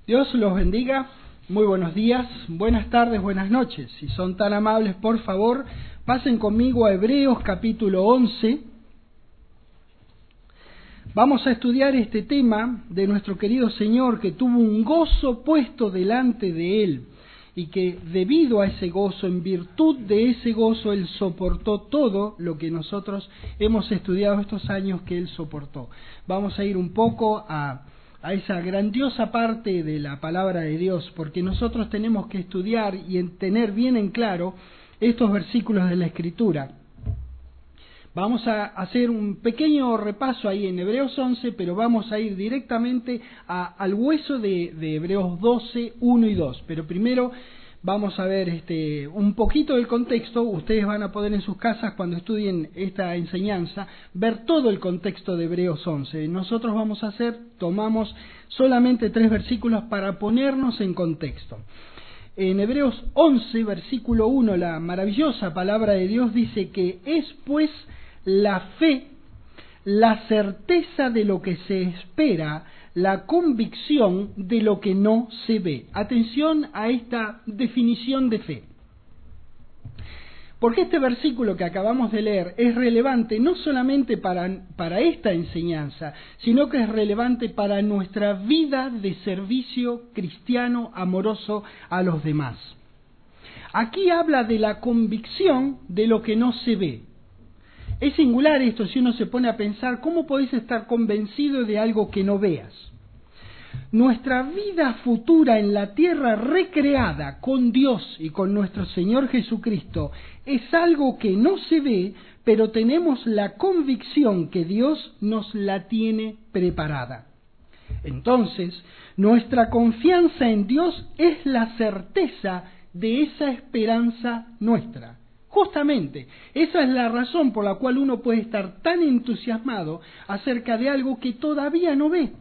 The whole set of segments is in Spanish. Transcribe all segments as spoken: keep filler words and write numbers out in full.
Dios los bendiga, muy buenos días, buenas tardes, buenas noches. Si son tan amables, por favor, pasen conmigo a Hebreos capítulo once. Vamos a estudiar este tema de nuestro querido Señor, que tuvo un gozo puesto delante de Él, y que debido a ese gozo, en virtud de ese gozo, Él soportó todo lo que nosotros hemos estudiado estos años que Él soportó. Vamos a ir un poco a... a esa grandiosa parte de la palabra de Dios, porque nosotros tenemos que estudiar y tener bien en claro estos versículos de la Escritura. Vamos a hacer un pequeño repaso ahí en Hebreos once, pero vamos a ir directamente a, al hueso de, de Hebreos doce, uno y dos. Pero primero vamos a ver este, un poquito del contexto. Ustedes van a poder en sus casas, cuando estudien esta enseñanza, ver todo el contexto de Hebreos once. Nosotros vamos a hacer, tomamos solamente tres versículos para ponernos en contexto. En Hebreos once, versículo uno, la maravillosa palabra de Dios dice que es pues la fe, la certeza de lo que se espera, la convicción de lo que no se ve. Atención a esta definición de fe. Porque este versículo que acabamos de leer es relevante no solamente para, para esta enseñanza, sino que es relevante para nuestra vida de servicio cristiano amoroso a los demás. Aquí habla de la convicción de lo que no se ve. Es singular esto si uno se pone a pensar, ¿cómo podés estar convencido de algo que no veas? Nuestra vida futura en la tierra recreada con Dios y con nuestro Señor Jesucristo es algo que no se ve, pero tenemos la convicción que Dios nos la tiene preparada. Entonces, nuestra confianza en Dios es la certeza de esa esperanza nuestra. Justamente, esa es la razón por la cual uno puede estar tan entusiasmado acerca de algo que todavía no ve.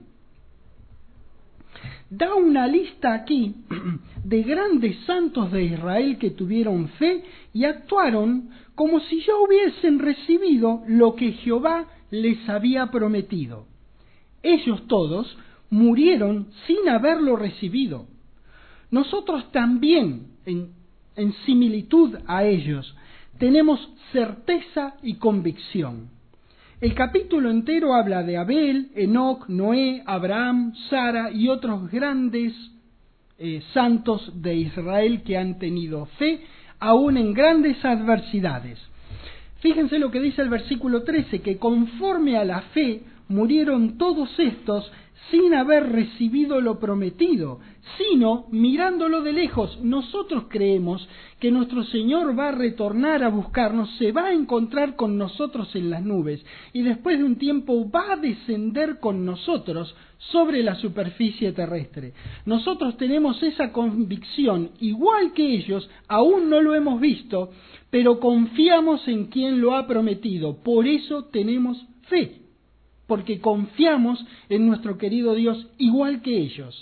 Da una lista aquí de grandes santos de Israel que tuvieron fe y actuaron como si ya hubiesen recibido lo que Jehová les había prometido. Ellos todos murieron sin haberlo recibido. Nosotros también, en, en similitud a ellos, tenemos certeza y convicción. El capítulo entero habla de Abel, Enoc, Noé, Abraham, Sara y otros grandes eh, santos de Israel que han tenido fe, aún en grandes adversidades. Fíjense lo que dice el versículo trece, que conforme a la fe murieron todos estos sin haber recibido lo prometido, sino mirándolo de lejos. Nosotros creemos que nuestro Señor va a retornar a buscarnos, se va a encontrar con nosotros en las nubes y después de un tiempo va a descender con nosotros sobre la superficie terrestre. Nosotros tenemos esa convicción, igual que ellos, aún no lo hemos visto, pero confiamos en quien lo ha prometido. Por eso tenemos fe, porque confiamos en nuestro querido Dios igual que ellos.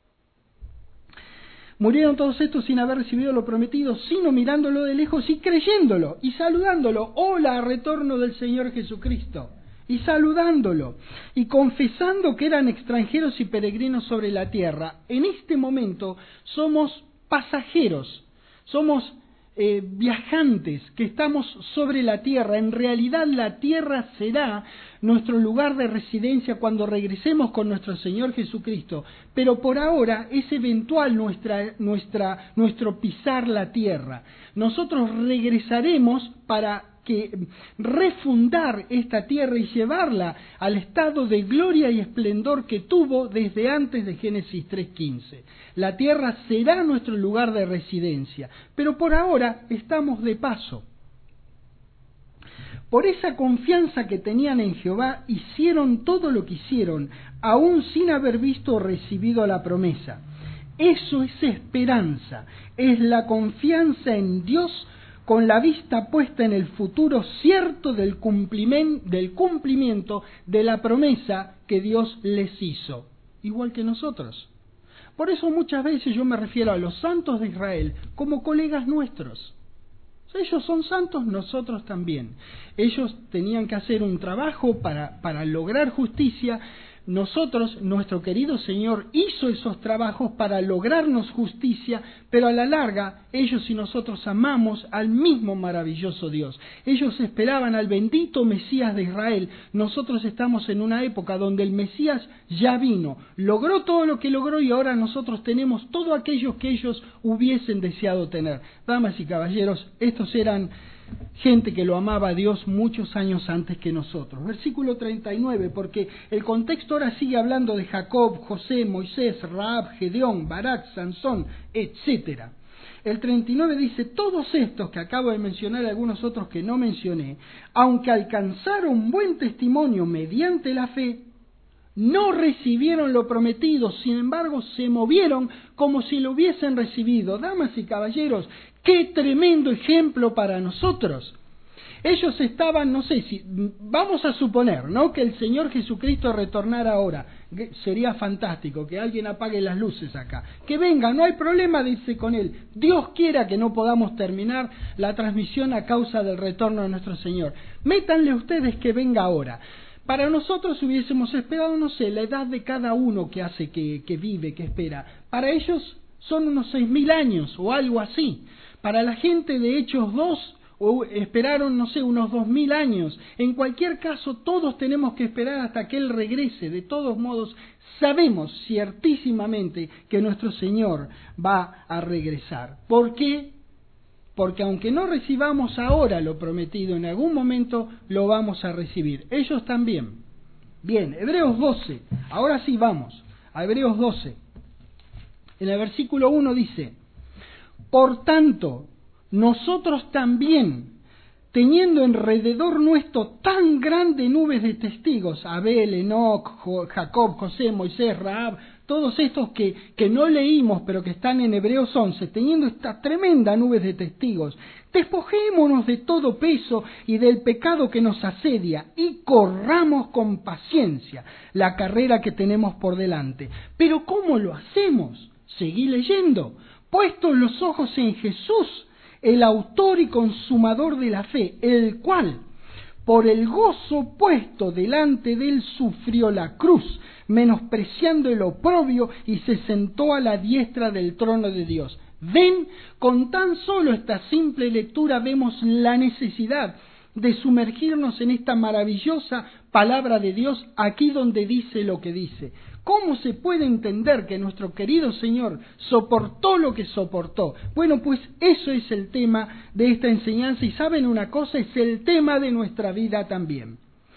Murieron todos estos sin haber recibido lo prometido, sino mirándolo de lejos y creyéndolo y saludándolo. Hola, retorno del Señor Jesucristo. Y saludándolo y confesando que eran extranjeros y peregrinos sobre la tierra. En este momento somos pasajeros, somos Eh, viajantes que estamos sobre la tierra. En realidad la tierra será nuestro lugar de residencia cuando regresemos con nuestro Señor Jesucristo, pero por ahora es eventual nuestra, nuestra, nuestro pisar la tierra. Nosotros regresaremos para que refundar esta tierra y llevarla al estado de gloria y esplendor que tuvo desde antes de Génesis tres quince. La tierra será nuestro lugar de residencia, pero por ahora estamos de paso. Por esa confianza que tenían en Jehová, hicieron todo lo que hicieron, aún sin haber visto o recibido la promesa. Eso es esperanza, es la confianza en Dios con la vista puesta en el futuro cierto del cumplimiento, del cumplimiento de la promesa que Dios les hizo, igual que nosotros. Por eso muchas veces yo me refiero a los santos de Israel como colegas nuestros. Ellos son santos, nosotros también. Ellos tenían que hacer un trabajo para, para lograr justicia, nosotros, nuestro querido Señor, hizo esos trabajos para lograrnos justicia, pero a la larga, ellos y nosotros amamos al mismo maravilloso Dios. Ellos esperaban al bendito Mesías de Israel. Nosotros estamos en una época donde el Mesías ya vino, logró todo lo que logró y ahora nosotros tenemos todo aquello que ellos hubiesen deseado tener. Damas y caballeros, estos eran gente que lo amaba a Dios muchos años antes que nosotros. Versículo treinta y nueve, porque el contexto ahora sigue hablando de Jacob, José, Moisés, Rahab, Gedeón, Barak, Sansón, etcétera. El treinta y nueve dice, todos estos que acabo de mencionar y algunos otros que no mencioné, aunque alcanzaron buen testimonio mediante la fe, no recibieron lo prometido, sin embargo se movieron como si lo hubiesen recibido. Damas y caballeros, ¡qué tremendo ejemplo para nosotros! Ellos estaban, no sé si, vamos a suponer, ¿no?, que el Señor Jesucristo retornara ahora. Sería fantástico que alguien apague las luces acá. Que venga, no hay problema de irse con Él. Dios quiera que no podamos terminar la transmisión a causa del retorno de nuestro Señor. Métanle ustedes que venga ahora. Para nosotros hubiésemos esperado, no sé, la edad de cada uno que hace, que, que vive, que espera. Para ellos son unos seis mil años o algo así. Para la gente de Hechos dos, o esperaron, no sé, unos dos mil años. En cualquier caso, todos tenemos que esperar hasta que Él regrese. De todos modos, sabemos ciertísimamente que nuestro Señor va a regresar. ¿Por qué? Porque aunque no recibamos ahora lo prometido, en algún momento lo vamos a recibir. Ellos también. Bien, Hebreos doce. Ahora sí vamos a Hebreos doce. En el versículo uno dice, por tanto, nosotros también, teniendo alrededor nuestro tan grande nubes de testigos, Abel, Enoc, Jacob, José, Moisés, Rahab, todos estos que, que no leímos pero que están en Hebreos once, teniendo esta tremenda nube de testigos, despojémonos de todo peso y del pecado que nos asedia y corramos con paciencia la carrera que tenemos por delante. Pero ¿cómo lo hacemos? Seguí leyendo. Puestos los ojos en Jesús, el autor y consumador de la fe, el cual, por el gozo puesto delante de él, sufrió la cruz, menospreciando el oprobio, y se sentó a la diestra del trono de Dios. Ven, con tan solo esta simple lectura vemos la necesidad de sumergirnos en esta maravillosa palabra de Dios, aquí donde dice lo que dice. ¿Cómo se puede entender que nuestro querido Señor soportó lo que soportó? Bueno, pues eso es el tema de esta enseñanza, y ¿saben una cosa? Es el tema de nuestra vida también.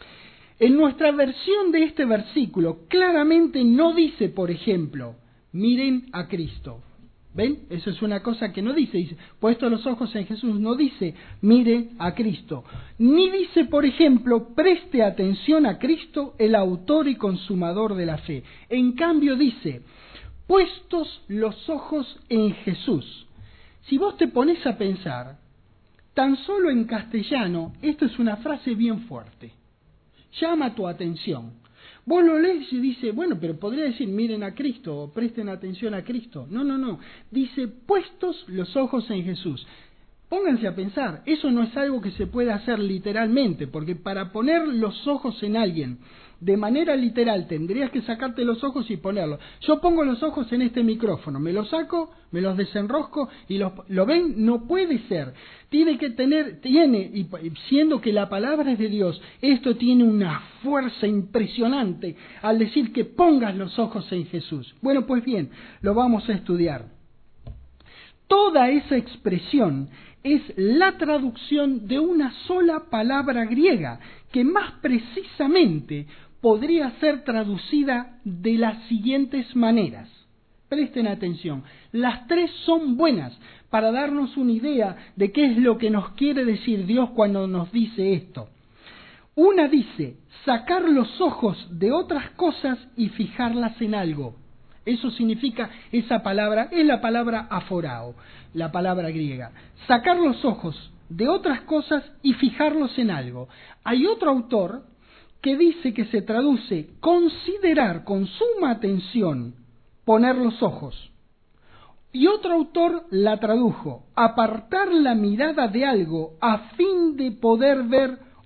En nuestra versión de este versículo claramente no dice, por ejemplo, miren a Cristo. ¿Ven? Eso es una cosa que no dice. Dice, puesto los ojos en Jesús, no dice, mire a Cristo. Ni dice, por ejemplo, preste atención a Cristo, el autor y consumador de la fe. En cambio dice, puestos los ojos en Jesús. Si vos te pones a pensar, tan solo en castellano, esto es una frase bien fuerte. Llama tu atención. Vos lo lees y dice, bueno, pero podría decir, miren a Cristo, o presten atención a Cristo. No, no, no. Dice, puestos los ojos en Jesús. Pónganse a pensar, eso no es algo que se puede hacer literalmente, porque para poner los ojos en alguien de manera literal tendrías que sacarte los ojos y ponerlos. Yo pongo los ojos en este micrófono, me los saco, me los desenrosco y los, ¿lo ven? No puede ser. Tiene que tener, tiene, y siendo que la palabra es de Dios, esto tiene una fuerza impresionante al decir que pongas los ojos en Jesús. Bueno, pues bien, lo vamos a estudiar. Toda esa expresión es la traducción de una sola palabra griega, que más precisamente podría ser traducida de las siguientes maneras. Presten atención, las tres son buenas para darnos una idea de qué es lo que nos quiere decir Dios cuando nos dice esto. Una dice, sacar los ojos de otras cosas y fijarlas en algo. Eso significa, esa palabra, es la palabra aforao, la palabra griega. Sacar los ojos de otras cosas y fijarlos en algo. Hay otro autor que dice que se traduce considerar con suma atención, poner los ojos. Y otro autor la tradujo, apartar la mirada de algo a fin de poder ver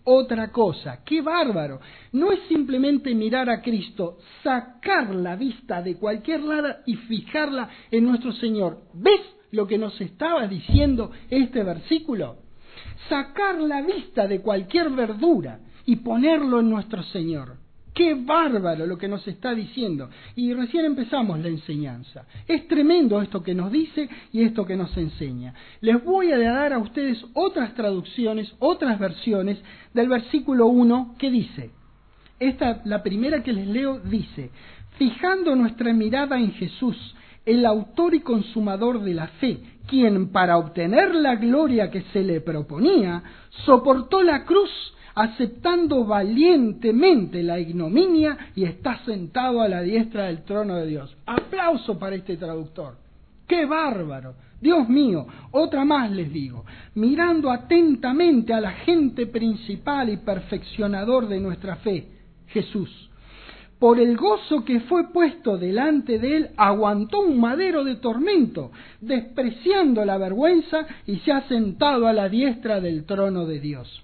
otra cosa. ¡Qué bárbaro! No es simplemente mirar a Cristo, sacar la vista de cualquier lado y fijarla en nuestro Señor. ¿Ves lo que nos estaba diciendo este versículo? Sacar la vista de cualquier verdura y ponerlo en nuestro Señor. ¡Qué bárbaro lo que nos está diciendo! Y recién empezamos la enseñanza. Es tremendo esto que nos dice y esto que nos enseña. Les voy a dar a ustedes otras traducciones, otras versiones del versículo uno que dice, esta, la primera que les leo dice, fijando nuestra mirada en Jesús, el autor y consumador de la fe, quien para obtener la gloria que se le proponía, soportó la cruz, aceptando valientemente la ignominia y está sentado a la diestra del trono de Dios. Aplauso para este traductor. ¡Qué bárbaro! Dios mío, otra más les digo, mirando atentamente al agente principal y perfeccionador de nuestra fe, Jesús. Por el gozo que fue puesto delante de él, aguantó un madero de tormento, despreciando la vergüenza y se ha sentado a la diestra del trono de Dios.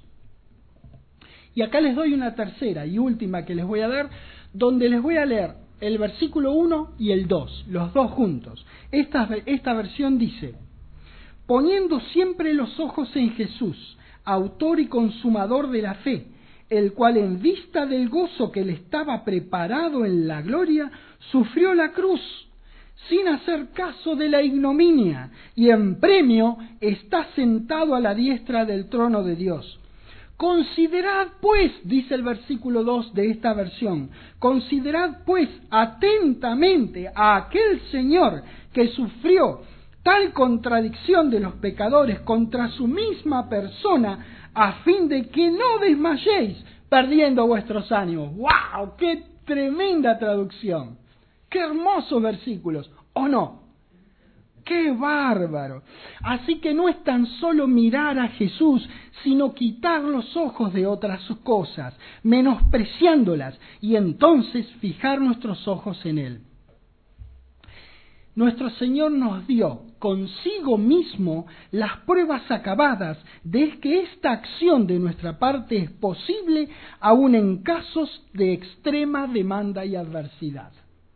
Y acá les doy una tercera y última que les voy a dar, donde les voy a leer el versículo uno y el dos, los dos juntos. Esta, esta versión dice, poniendo siempre los ojos en Jesús, autor y consumador de la fe, el cual en vista del gozo que le estaba preparado en la gloria, sufrió la cruz, sin hacer caso de la ignominia, y en premio está sentado a la diestra del trono de Dios. Considerad pues, dice el versículo dos de esta versión, considerad pues atentamente a aquel Señor que sufrió tal contradicción de los pecadores contra su misma persona, a fin de que no desmayéis perdiendo vuestros ánimos. ¡Wow! ¡Qué tremenda traducción! ¡Qué hermosos versículos! ¿O no? ¡Qué bárbaro! Así que no es tan solo mirar a Jesús, sino quitar los ojos de otras cosas, menospreciándolas, y entonces fijar nuestros ojos en Él. Nuestro Señor nos dio consigo mismo las pruebas acabadas de que esta acción de nuestra parte es posible aun en casos de extrema demanda y adversidad.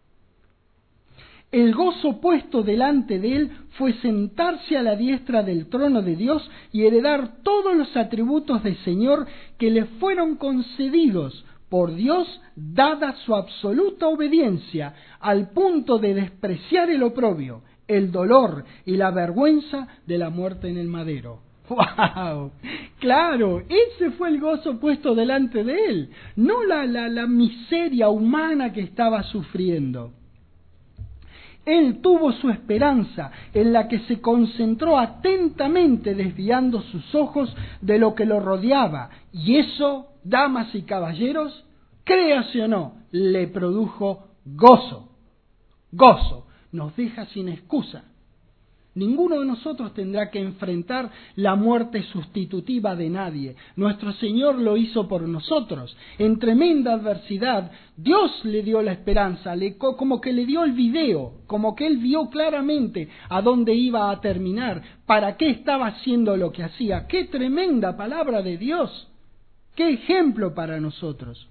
El gozo puesto delante de él fue sentarse a la diestra del trono de Dios y heredar todos los atributos de Señor que le fueron concedidos por Dios, dada su absoluta obediencia, al punto de despreciar el oprobio, el dolor y la vergüenza de la muerte en el madero. ¡Wow! Claro, ese fue el gozo puesto delante de él, no la, la, la miseria humana que estaba sufriendo. Él tuvo su esperanza, en la que se concentró atentamente desviando sus ojos de lo que lo rodeaba, y eso, damas y caballeros, créase o no, le produjo gozo. Gozo, nos deja sin excusa. Ninguno de nosotros tendrá que enfrentar la muerte sustitutiva de nadie. Nuestro Señor lo hizo por nosotros. En tremenda adversidad, Dios le dio la esperanza, le, como que le dio el video, como que Él vio claramente a dónde iba a terminar, para qué estaba haciendo lo que hacía. ¡Qué tremenda palabra de Dios! ¡Qué ejemplo para nosotros!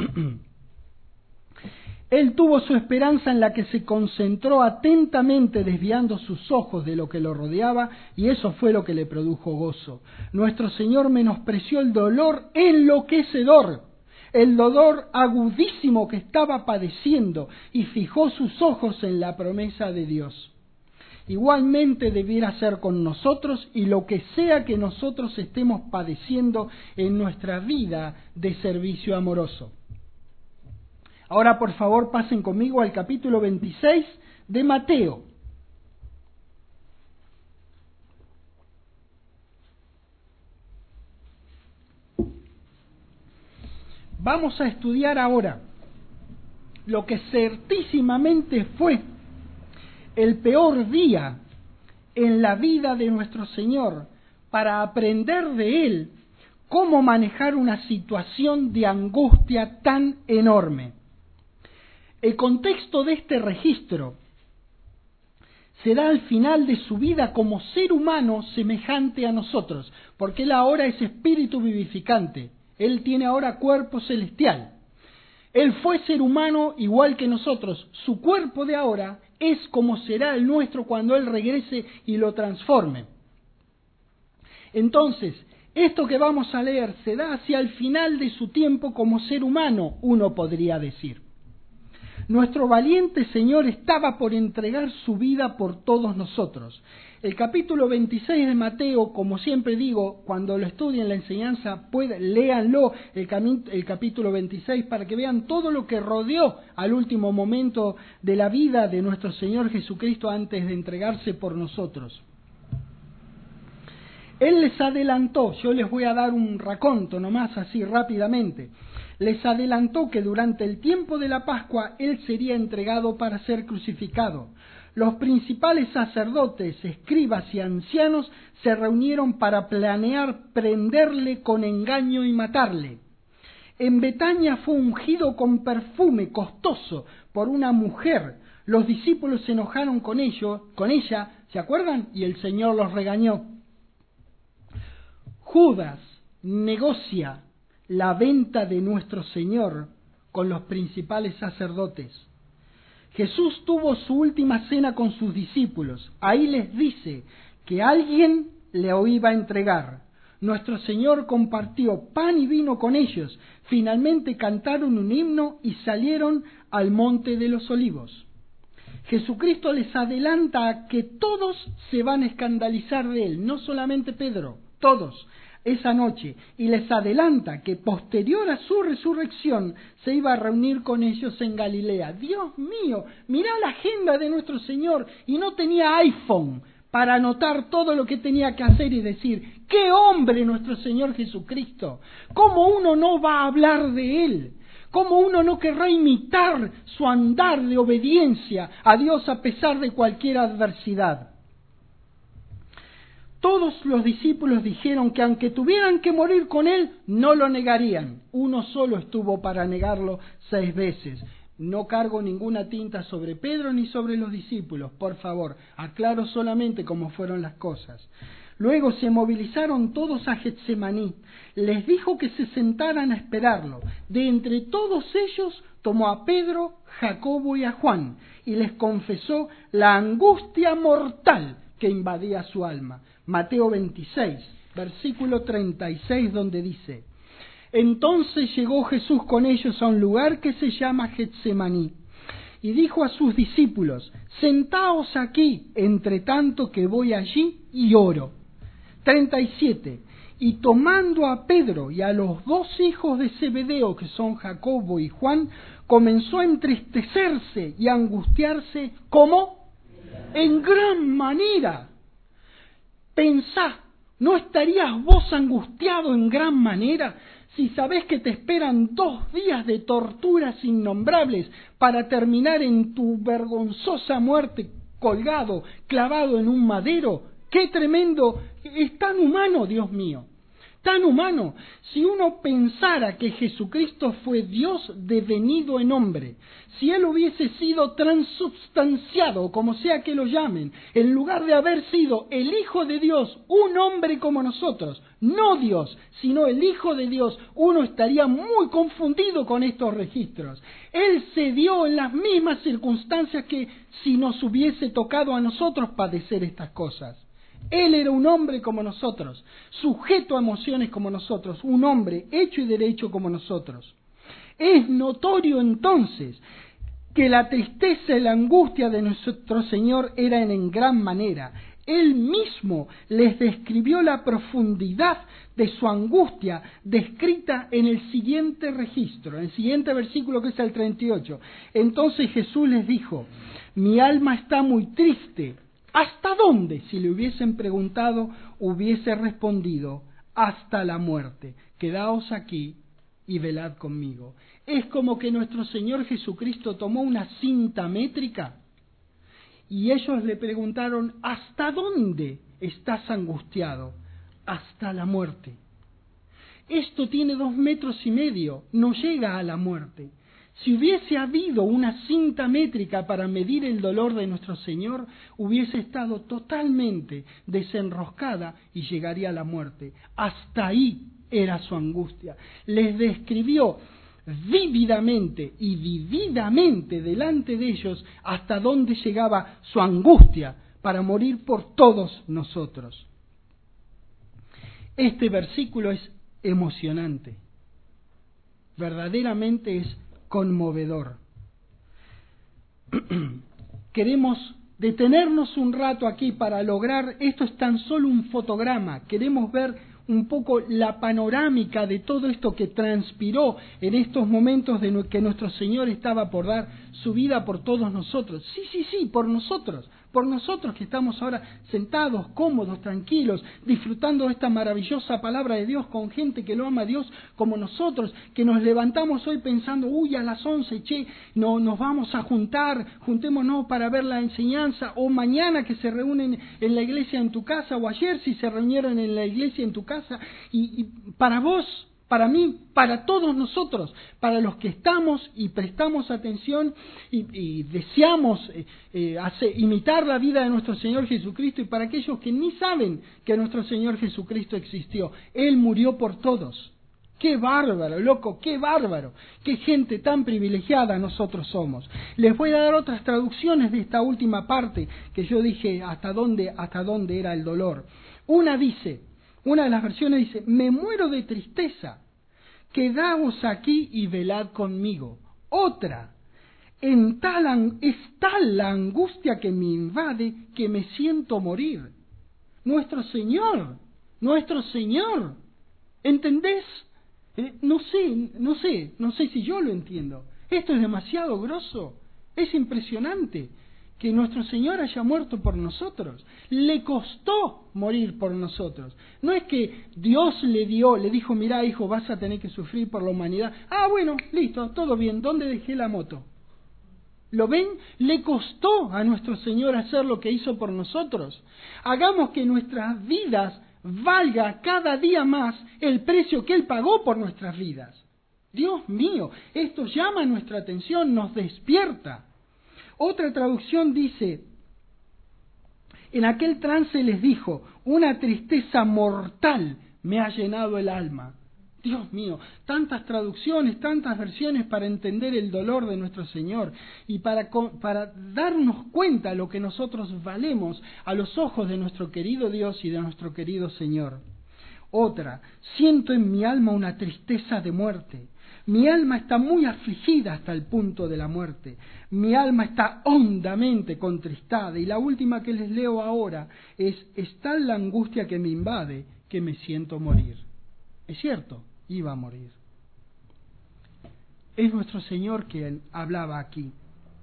Él tuvo su esperanza en la que se concentró atentamente desviando sus ojos de lo que lo rodeaba, y eso fue lo que le produjo gozo. Nuestro Señor menospreció el dolor enloquecedor, el dolor agudísimo que estaba padeciendo, y fijó sus ojos en la promesa de Dios. Igualmente debiera ser con nosotros, y lo que sea que nosotros estemos padeciendo en nuestra vida de servicio amoroso. Ahora, por favor, pasen conmigo al capítulo veintiséis de Mateo. Vamos a estudiar ahora lo que certísimamente fue el peor día en la vida de nuestro Señor, para aprender de Él cómo manejar una situación de angustia tan enorme. El contexto de este registro se da al final de su vida como ser humano semejante a nosotros, porque Él ahora es espíritu vivificante, Él tiene ahora cuerpo celestial. Él fue ser humano igual que nosotros. Su cuerpo de ahora es como será el nuestro cuando Él regrese y lo transforme. Entonces, esto que vamos a leer se da hacia el final de su tiempo como ser humano, uno podría decir. Nuestro valiente Señor estaba por entregar su vida por todos nosotros. El capítulo veintiséis de Mateo, como siempre digo, cuando lo estudien la enseñanza, puede, léanlo el, cami- el capítulo veintiséis para que vean todo lo que rodeó al último momento de la vida de nuestro Señor Jesucristo antes de entregarse por nosotros. Él les adelantó, yo les voy a dar un raconto nomás así rápidamente, les adelantó que durante el tiempo de la Pascua Él sería entregado para ser crucificado. Los principales sacerdotes, escribas y ancianos se reunieron para planear prenderle con engaño y matarle. En Betania fue ungido con perfume costoso por una mujer. Los discípulos se enojaron con ello, con ella, ¿se acuerdan? Y el Señor los regañó. Judas negocia la venta de nuestro Señor con los principales sacerdotes. Jesús tuvo su última cena con sus discípulos. Ahí les dice que alguien le iba a entregar. Nuestro Señor compartió pan y vino con ellos. Finalmente cantaron un himno y salieron al monte de los olivos. Jesucristo les adelanta a que todos se van a escandalizar de Él, no solamente Pedro, todos, esa noche, y les adelanta que posterior a su resurrección se iba a reunir con ellos en Galilea. Dios mío, mirá la agenda de nuestro Señor, y no tenía iPhone para anotar todo lo que tenía que hacer y decir, ¡qué hombre nuestro Señor Jesucristo! ¿Cómo uno no va a hablar de Él? ¿Cómo uno no querrá imitar su andar de obediencia a Dios a pesar de cualquier adversidad? Todos los discípulos dijeron que aunque tuvieran que morir con Él, no lo negarían. Uno solo estuvo para negarlo seis veces. No cargo ninguna tinta sobre Pedro ni sobre los discípulos, por favor, aclaro solamente cómo fueron las cosas. Luego se movilizaron todos a Getsemaní. Les dijo que se sentaran a esperarlo. De entre todos ellos tomó a Pedro, Jacobo y a Juan y les confesó la angustia mortal que invadía su alma. Mateo veintiséis, versículo treinta y seis, donde dice: Entonces llegó Jesús con ellos a un lugar que se llama Getsemaní, y dijo a sus discípulos: Sentaos aquí, entre tanto que voy allí y oro. treinta y siete. Y tomando a Pedro y a los dos hijos de Zebedeo, que son Jacobo y Juan, comenzó a entristecerse y a angustiarse, ¿cómo? En gran manera. Pensá, ¿no estarías vos angustiado en gran manera si sabés que te esperan dos días de torturas innombrables para terminar en tu vergonzosa muerte colgado, clavado en un madero? ¡Qué tremendo! Es tan humano, Dios mío, tan humano. Si uno pensara que Jesucristo fue Dios devenido en hombre, si Él hubiese sido transubstanciado, como sea que lo llamen, en lugar de haber sido el Hijo de Dios, un hombre como nosotros, no Dios, sino el Hijo de Dios, uno estaría muy confundido con estos registros. Él se dio en las mismas circunstancias que si nos hubiese tocado a nosotros padecer estas cosas. Él era un hombre como nosotros, sujeto a emociones como nosotros, un hombre hecho y derecho como nosotros. Es notorio entonces que la tristeza y la angustia de nuestro Señor eran en gran manera. Él mismo les describió la profundidad de su angustia, descrita en el siguiente registro, en el siguiente versículo, que es el treinta y ocho. Entonces Jesús les dijo: Mi alma está muy triste. ¿Hasta dónde? Si le hubiesen preguntado, hubiese respondido: hasta la muerte. Quedaos aquí y velad conmigo. Es como que nuestro Señor Jesucristo tomó una cinta métrica y ellos le preguntaron: ¿hasta dónde estás angustiado? Hasta la muerte. Esto tiene dos metros y medio, no llega a la muerte. Si hubiese habido una cinta métrica para medir el dolor de nuestro Señor, hubiese estado totalmente desenroscada y llegaría a la muerte. Hasta ahí era su angustia. Les describió vívidamente y vividamente delante de ellos hasta dónde llegaba su angustia para morir por todos nosotros. Este versículo es emocionante, verdaderamente es conmovedor. Queremos detenernos un rato aquí para lograr, esto es tan solo un fotograma, queremos ver un poco la panorámica de todo esto que transpiró en estos momentos de que nuestro Señor estaba por dar su vida por todos nosotros. Sí, sí, sí, por nosotros, por nosotros que estamos ahora sentados, cómodos, tranquilos, disfrutando de esta maravillosa palabra de Dios con gente que lo ama a Dios como nosotros, que nos levantamos hoy pensando, uy, a las once, che, no, nos vamos a juntar, juntémonos para ver la enseñanza, o mañana que se reúnen en la iglesia en tu casa, o ayer si se reunieron en la iglesia en tu casa, y, y para vos, para mí, para todos nosotros, para los que estamos y prestamos atención y, y deseamos eh, eh, hacer, imitar la vida de nuestro Señor Jesucristo, y para aquellos que ni saben que nuestro Señor Jesucristo existió. Él murió por todos. ¡Qué bárbaro, loco! ¡Qué bárbaro! ¡Qué gente tan privilegiada nosotros somos! Les voy a dar otras traducciones de esta última parte que yo dije hasta dónde, hasta dónde era el dolor. Una dice... Una de las versiones dice, me muero de tristeza, quedaos aquí y velad conmigo. Otra, en tal es tal la angustia que me invade que me siento morir. Nuestro Señor, nuestro Señor, ¿entendés? Eh, no sé, no sé, no sé si yo lo entiendo. Esto es demasiado grosso, es impresionante que nuestro Señor haya muerto por nosotros. Le costó morir por nosotros. No es que Dios le dio, le dijo, mirá hijo, vas a tener que sufrir por la humanidad. Ah, bueno, listo, todo bien, ¿dónde dejé la moto? ¿Lo ven? Le costó a nuestro Señor hacer lo que hizo por nosotros. Hagamos que nuestras vidas valga cada día más el precio que Él pagó por nuestras vidas. Dios mío, esto llama nuestra atención, nos despierta. Otra traducción dice, en aquel trance les dijo, una tristeza mortal me ha llenado el alma. Dios mío, tantas traducciones, tantas versiones para entender el dolor de nuestro Señor y para, para darnos cuenta de lo que nosotros valemos a los ojos de nuestro querido Dios y de nuestro querido Señor. Otra, siento en mi alma una tristeza de muerte. Mi alma está muy afligida hasta el punto de la muerte. Mi alma está hondamente contristada. Y la última que les leo ahora es, es tal la angustia que me invade que me siento morir. Es cierto, iba a morir. Es nuestro Señor quien hablaba aquí.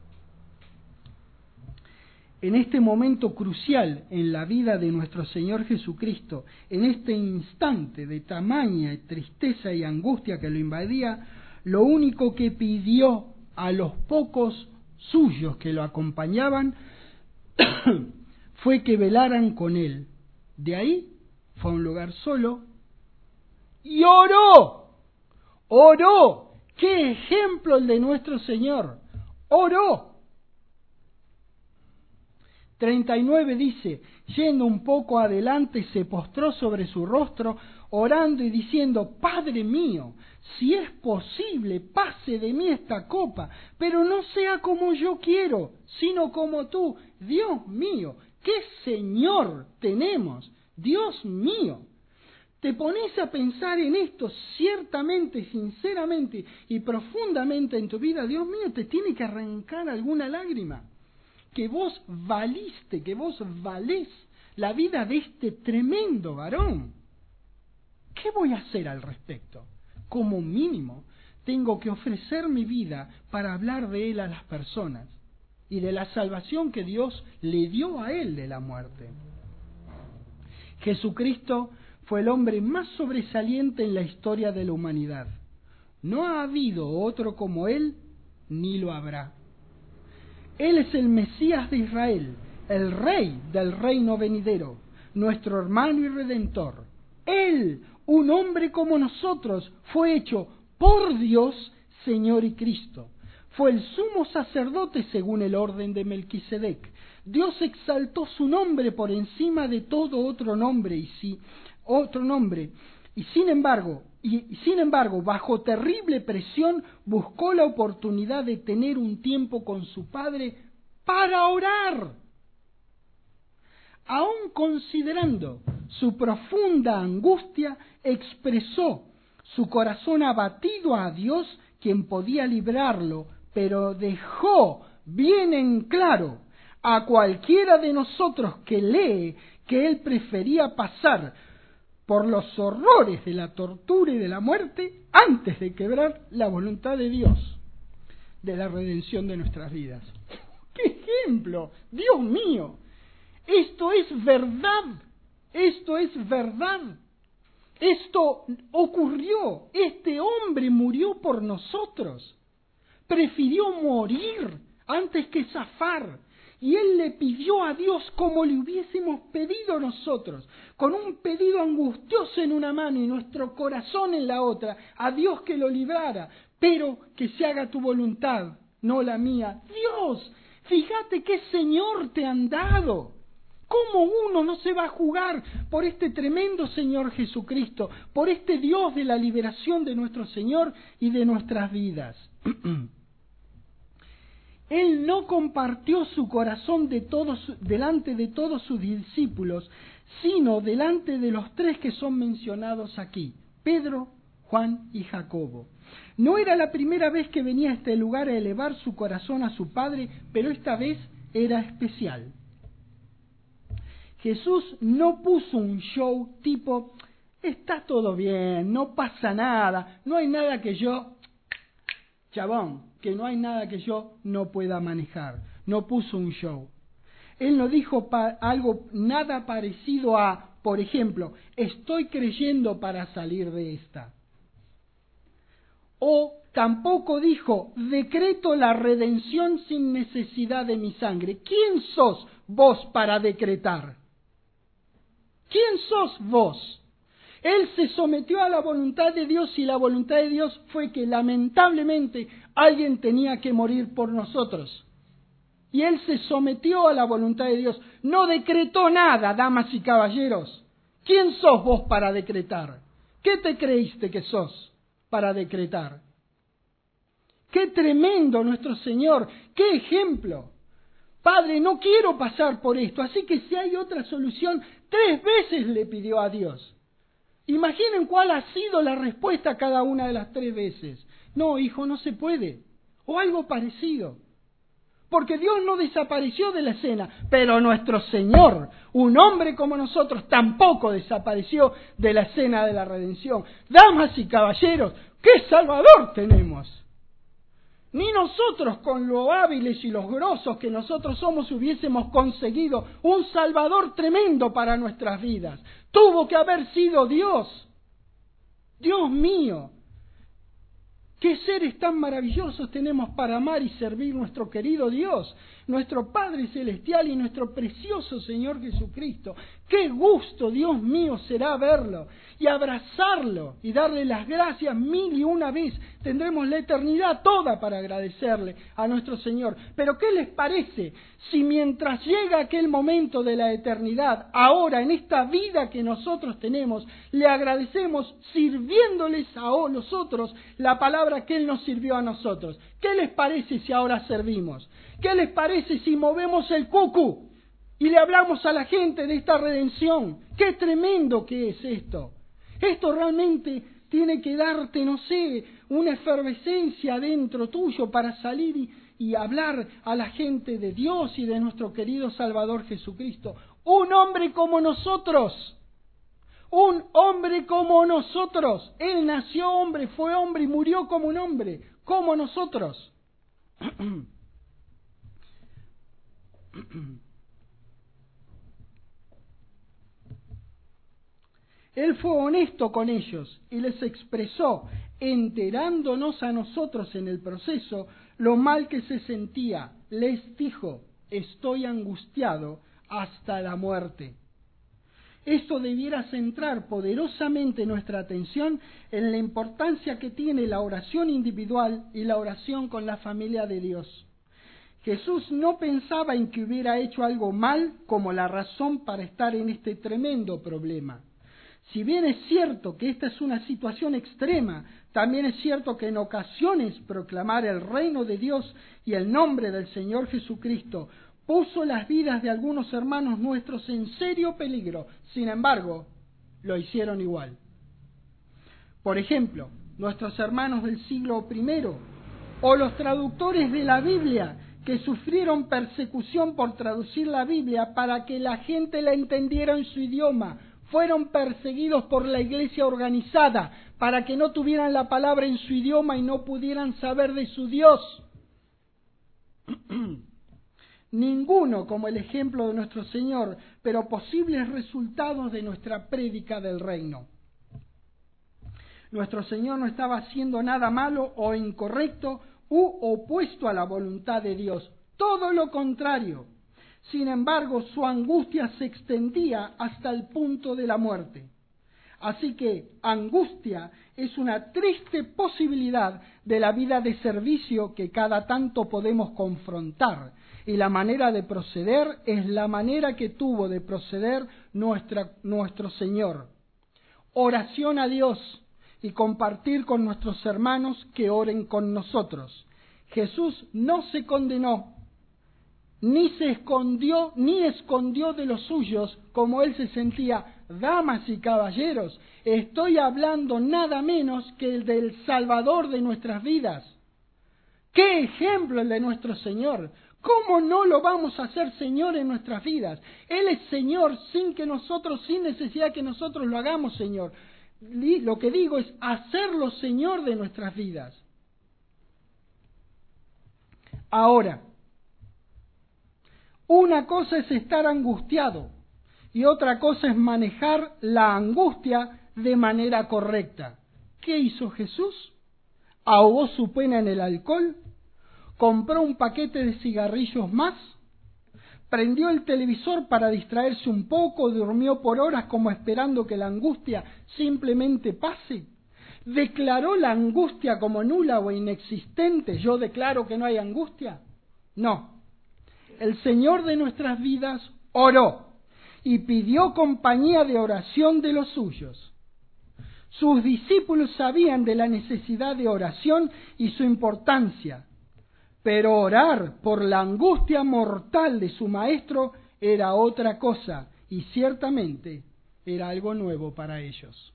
En este momento crucial en la vida de nuestro Señor Jesucristo, en este instante de tamaña tristeza y angustia que lo invadía, lo único que pidió a los pocos suyos que lo acompañaban fue que velaran con él. De ahí fue a un lugar solo y oró, oró. ¡Qué ejemplo el de nuestro Señor! Oró. treinta y nueve dice, yendo un poco adelante, se postró sobre su rostro, orando y diciendo, Padre mío, si es posible, pase de mí esta copa, pero no sea como yo quiero, sino como tú. Dios mío, qué Señor tenemos, Dios mío. Te pones a pensar en esto ciertamente, sinceramente y profundamente en tu vida, Dios mío, te tiene que arrancar alguna lágrima. Que vos valiste, que vos valés la vida de este tremendo varón. ¿Qué voy a hacer al respecto? Como mínimo, tengo que ofrecer mi vida para hablar de él a las personas y de la salvación que Dios le dio a él de la muerte. Jesucristo fue el hombre más sobresaliente en la historia de la humanidad. No ha habido otro como él, ni lo habrá. Él es el Mesías de Israel, el Rey del reino venidero, nuestro hermano y Redentor. Él, un hombre como nosotros, fue hecho por Dios, Señor y Cristo. Fue el sumo sacerdote según el orden de Melquisedec. Dios exaltó su nombre por encima de todo otro nombre y sí, otro nombre. Y sin embargo, y, y sin embargo, bajo terrible presión, buscó la oportunidad de tener un tiempo con su padre para orar. Aún considerando su profunda angustia, expresó su corazón abatido a Dios, quien podía librarlo, pero dejó bien en claro a cualquiera de nosotros que lee que él prefería pasar por los horrores de la tortura y de la muerte antes de quebrar la voluntad de Dios de la redención de nuestras vidas. ¡Qué ejemplo! ¡Dios mío! Esto es verdad, esto es verdad, esto ocurrió, este hombre murió por nosotros, prefirió morir antes que zafar, y él le pidió a Dios como le hubiésemos pedido nosotros, con un pedido angustioso en una mano y nuestro corazón en la otra, a Dios que lo librara, pero que se haga tu voluntad, no la mía. Dios, fíjate qué Señor te han dado. ¿Cómo uno no se va a jugar por este tremendo Señor Jesucristo, por este Dios de la liberación de nuestro Señor y de nuestras vidas? Él no compartió su corazón de todos, delante de todos sus discípulos, sino delante de los tres que son mencionados aquí, Pedro, Juan y Jacobo. No era la primera vez que venía a este lugar a elevar su corazón a su Padre, pero esta vez era especial. Jesús no puso un show tipo, está todo bien, no pasa nada, no hay nada que yo, chabón, que no hay nada que yo no pueda manejar. No puso un show. Él no dijo pa- algo, nada parecido a, por ejemplo, estoy creyendo para salir de esta. O tampoco dijo, decreto la redención sin necesidad de mi sangre. ¿Quién sos vos para decretar? ¿Quién sos vos? Él se sometió a la voluntad de Dios y la voluntad de Dios fue que lamentablemente alguien tenía que morir por nosotros. Y Él se sometió a la voluntad de Dios. No decretó nada, damas y caballeros. ¿Quién sos vos para decretar? ¿Qué te creíste que sos para decretar? ¡Qué tremendo nuestro Señor! ¡Qué ejemplo! Padre, no quiero pasar por esto, así que si hay otra solución, tres veces le pidió a Dios. Imaginen cuál ha sido la respuesta a cada una de las tres veces. No, hijo, no se puede. O algo parecido. Porque Dios no desapareció de la escena, pero nuestro Señor, un hombre como nosotros, tampoco desapareció de la escena de la redención. Damas y caballeros, ¡qué Salvador tenemos! Ni nosotros, con lo hábiles y los grosos que nosotros somos, hubiésemos conseguido un Salvador tremendo para nuestras vidas. Tuvo que haber sido Dios. Dios mío, qué seres tan maravillosos tenemos para amar y servir nuestro querido Dios, nuestro Padre Celestial y nuestro precioso Señor Jesucristo. Qué gusto, Dios mío, será verlo y abrazarlo y darle las gracias mil y una vez. Tendremos la eternidad toda para agradecerle a nuestro Señor. Pero ¿qué les parece si mientras llega aquel momento de la eternidad, ahora en esta vida que nosotros tenemos, le agradecemos sirviéndoles a nosotros la palabra que Él nos sirvió a nosotros? ¿Qué les parece si ahora servimos? ¿Qué les parece si movemos el cucu y le hablamos a la gente de esta redención? ¡Qué tremendo que es esto! Esto realmente tiene que darte, no sé, una efervescencia dentro tuyo para salir y, y hablar a la gente de Dios y de nuestro querido Salvador Jesucristo. Un hombre como nosotros, un hombre como nosotros. Él nació hombre, fue hombre y murió como un hombre, como nosotros. Él fue honesto con ellos y les expresó, enterándonos a nosotros en el proceso, lo mal que se sentía. Les dijo, estoy angustiado hasta la muerte. Esto debiera centrar poderosamente nuestra atención en la importancia que tiene la oración individual y la oración con la familia de Dios. Jesús no pensaba en que hubiera hecho algo mal como la razón para estar en este tremendo problema, Si bien es cierto que esta es una situación extrema, también es cierto que en ocasiones proclamar el reino de Dios y el nombre del Señor Jesucristo puso las vidas de algunos hermanos nuestros en serio peligro. Sin embargo, lo hicieron igual. Por ejemplo, nuestros hermanos del siglo primero o los traductores de la Biblia que sufrieron persecución por traducir la Biblia para que la gente la entendiera en su idioma, fueron perseguidos por la iglesia organizada para que no tuvieran la palabra en su idioma y no pudieran saber de su Dios. Ninguno como el ejemplo de nuestro Señor, pero posibles resultados de nuestra prédica del reino. Nuestro Señor no estaba haciendo nada malo o incorrecto u opuesto a la voluntad de Dios. Todo lo contrario. Sin embargo, su angustia se extendía hasta el punto de la muerte. Así que angustia es una triste posibilidad de la vida de servicio que cada tanto podemos confrontar. Y la manera de proceder es la manera que tuvo de proceder nuestra, nuestro Señor. Oración a Dios y compartir con nuestros hermanos que oren con nosotros. Jesús no se condenó, ni se escondió, ni escondió de los suyos, como él se sentía. Damas y caballeros, estoy hablando nada menos que el del Salvador de nuestras vidas. ¡Qué ejemplo el de nuestro Señor! ¿Cómo no lo vamos a hacer Señor en nuestras vidas? Él es Señor sin que nosotros, sin necesidad que nosotros lo hagamos Señor. Lo que digo es hacerlo Señor de nuestras vidas. Ahora, una cosa es estar angustiado y otra cosa es manejar la angustia de manera correcta. ¿Qué hizo Jesús? ¿Ahogó su pena en el alcohol? ¿Compró un paquete de cigarrillos más? ¿Prendió el televisor para distraerse un poco? ¿Durmió por horas como esperando que la angustia simplemente pase? ¿Declaró la angustia como nula o inexistente? ¿Yo declaro que no hay angustia? No. El Señor de nuestras vidas oró y pidió compañía de oración de los suyos. Sus discípulos sabían de la necesidad de oración y su importancia, pero orar por la angustia mortal de su maestro era otra cosa y ciertamente era algo nuevo para ellos.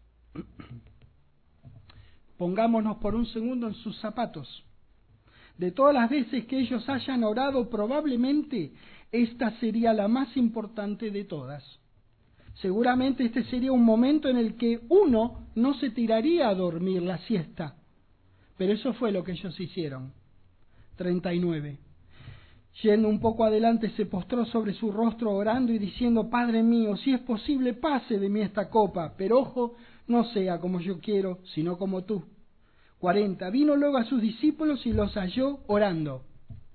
Pongámonos por un segundo en sus zapatos. De todas las veces que ellos hayan orado, probablemente esta sería la más importante de todas. Seguramente este sería un momento en el que uno no se tiraría a dormir la siesta. Pero eso fue lo que ellos hicieron. treinta y nueve. Yendo un poco adelante, se postró sobre su rostro orando y diciendo: Padre mío, si es posible, pase de mí esta copa, pero ojo, no sea como yo quiero, sino como tú. cuarenta. Vino luego a sus discípulos y los halló orando.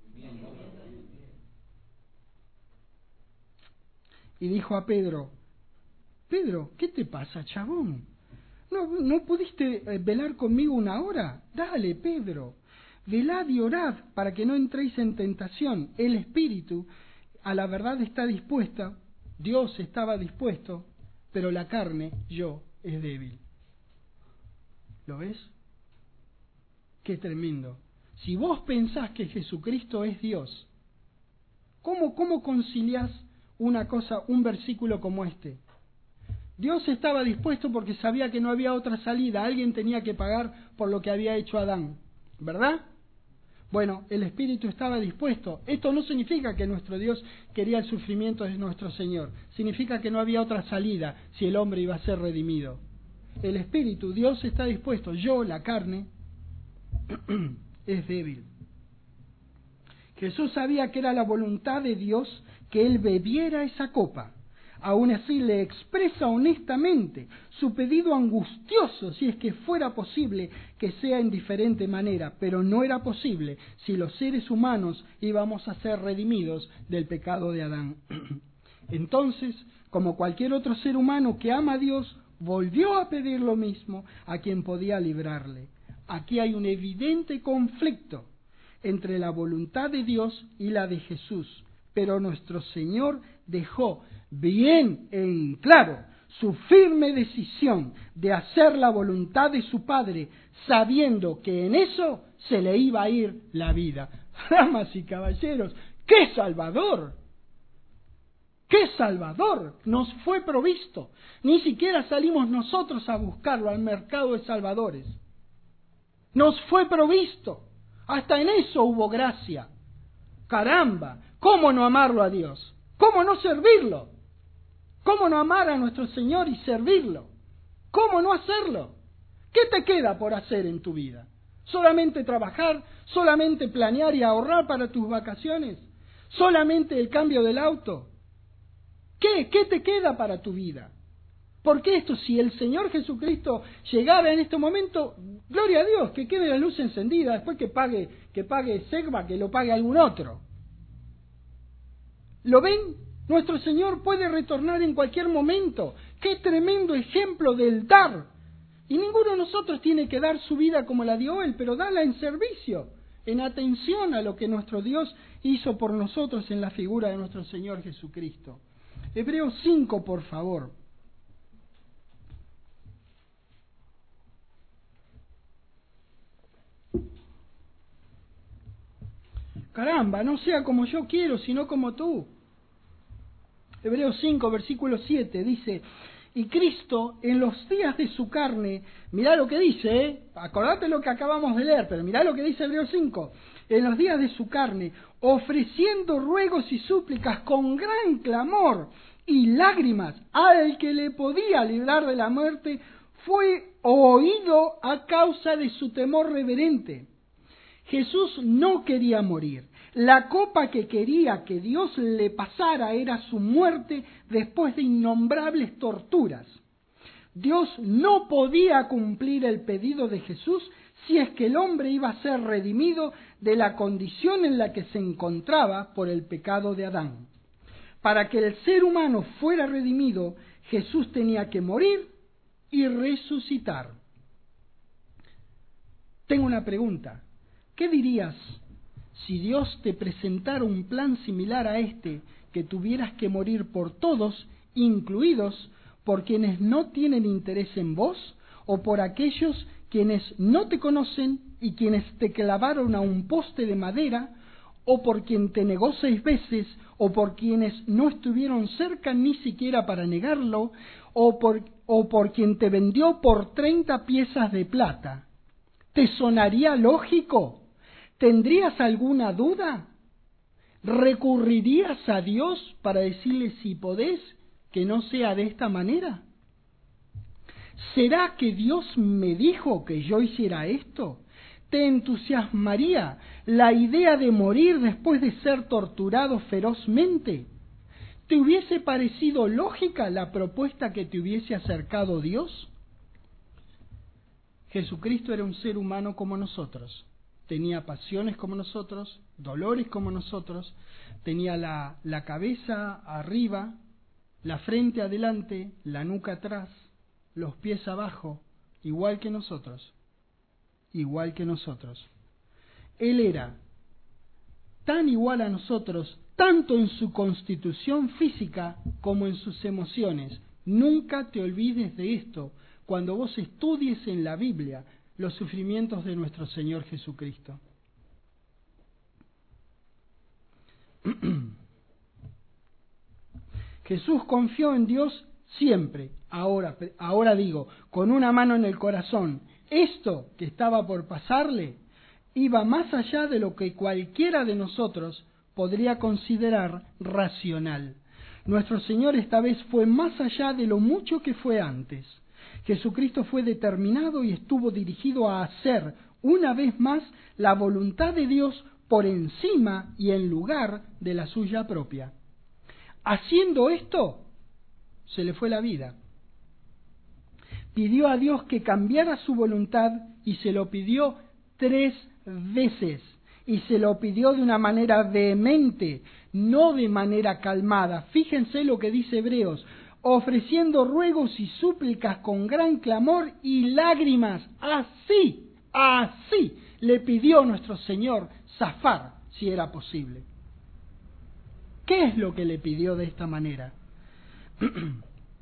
Y dijo a Pedro: Pedro, ¿qué te pasa, chabón? ¿No, no pudiste velar conmigo una hora? Dale, Pedro, velad y orad para que no entréis en tentación. El espíritu a la verdad está dispuesta, Dios estaba dispuesto, pero la carne, yo, es débil. ¿Lo ves? Qué tremendo. Si vos pensás que Jesucristo es Dios, ¿cómo, cómo conciliás una cosa, un versículo como este? Dios estaba dispuesto porque sabía que no había otra salida, alguien tenía que pagar por lo que había hecho Adán, ¿verdad? Bueno, el Espíritu estaba dispuesto. Esto no significa que nuestro Dios quería el sufrimiento de nuestro Señor, significa que no había otra salida si el hombre iba a ser redimido. El Espíritu, Dios está dispuesto, yo, la carne, es débil. Jesús sabía que era la voluntad de Dios que él bebiera esa copa. Aún así le expresa honestamente su pedido angustioso si es que fuera posible que sea en diferente manera, pero no era posible si los seres humanos íbamos a ser redimidos del pecado de Adán. Entonces, como cualquier otro ser humano que ama a Dios, volvió a pedir lo mismo a quien podía librarle. Aquí hay un evidente conflicto entre la voluntad de Dios y la de Jesús, pero nuestro Señor dejó bien en claro su firme decisión de hacer la voluntad de su Padre, sabiendo que en eso se le iba a ir la vida. Damas y caballeros, ¡qué Salvador! ¡Qué Salvador! Nos fue provisto. Ni siquiera salimos nosotros a buscarlo al mercado de salvadores. Nos fue provisto. Hasta en eso hubo gracia. Caramba, ¿cómo no amarlo a Dios? ¿Cómo no servirlo? ¿Cómo no amar a nuestro Señor y servirlo? ¿Cómo no hacerlo? ¿Qué te queda por hacer en tu vida? ¿Solamente trabajar? ¿Solamente planear y ahorrar para tus vacaciones? ¿Solamente el cambio del auto? ¿Qué? ¿Qué te queda para tu vida? Porque esto, si el Señor Jesucristo llegara en este momento, gloria a Dios, que quede la luz encendida, después que pague, que pague Segma, que lo pague algún otro. ¿Lo ven? Nuestro Señor puede retornar en cualquier momento. ¡Qué tremendo ejemplo del dar! Y ninguno de nosotros tiene que dar su vida como la dio Él, pero darla en servicio, en atención a lo que nuestro Dios hizo por nosotros en la figura de nuestro Señor Jesucristo. Hebreos cinco, por favor. Caramba, no sea como yo quiero, sino como tú. Hebreos cinco, versículo siete, dice: y Cristo en los días de su carne, mirá lo que dice, ¿eh? Acordate lo que acabamos de leer, pero mirá lo que dice Hebreos cinco, en los días de su carne, ofreciendo ruegos y súplicas con gran clamor y lágrimas al que le podía librar de la muerte, fue oído a causa de su temor reverente. Jesús no quería morir. La copa que quería que Dios le pasara era su muerte después de innombrables torturas. Dios no podía cumplir el pedido de Jesús si es que el hombre iba a ser redimido de la condición en la que se encontraba por el pecado de Adán. Para que el ser humano fuera redimido, Jesús tenía que morir y resucitar. Tengo una pregunta. ¿Qué dirías si Dios te presentara un plan similar a este, que tuvieras que morir por todos, incluidos por quienes no tienen interés en vos, o por aquellos quienes no te conocen y quienes te clavaron a un poste de madera, o por quien te negó seis veces, o por quienes no estuvieron cerca ni siquiera para negarlo, o por, o por quien te vendió por treinta piezas de plata? ¿Te sonaría lógico? ¿Tendrías alguna duda? ¿Recurrirías a Dios para decirle si podés que no sea de esta manera? ¿Será que Dios me dijo que yo hiciera esto? ¿Te entusiasmaría la idea de morir después de ser torturado ferozmente? ¿Te hubiese parecido lógica la propuesta que te hubiese acercado Dios? Jesucristo era un ser humano como nosotros. Tenía pasiones como nosotros, dolores como nosotros, tenía la, la cabeza arriba, la frente adelante, la nuca atrás, los pies abajo, igual que nosotros, igual que nosotros. Él era tan igual a nosotros, tanto en su constitución física como en sus emociones. Nunca te olvides de esto cuando vos estudies en la Biblia los sufrimientos de nuestro Señor Jesucristo. Jesús confió en Dios siempre. Ahora, ahora digo, con una mano en el corazón, esto que estaba por pasarle iba más allá de lo que cualquiera de nosotros podría considerar racional. Nuestro Señor esta vez fue más allá de lo mucho que fue antes. Jesucristo fue determinado y estuvo dirigido a hacer una vez más la voluntad de Dios por encima y en lugar de la suya propia. Haciendo esto, se le fue la vida. Pidió a Dios que cambiara su voluntad y se lo pidió tres veces. Y se lo pidió de una manera vehemente, no de manera calmada. Fíjense lo que dice Hebreos: ofreciendo ruegos y súplicas con gran clamor y lágrimas. Así, así le pidió nuestro Señor zafar, si era posible. ¿Qué es lo que le pidió de esta manera?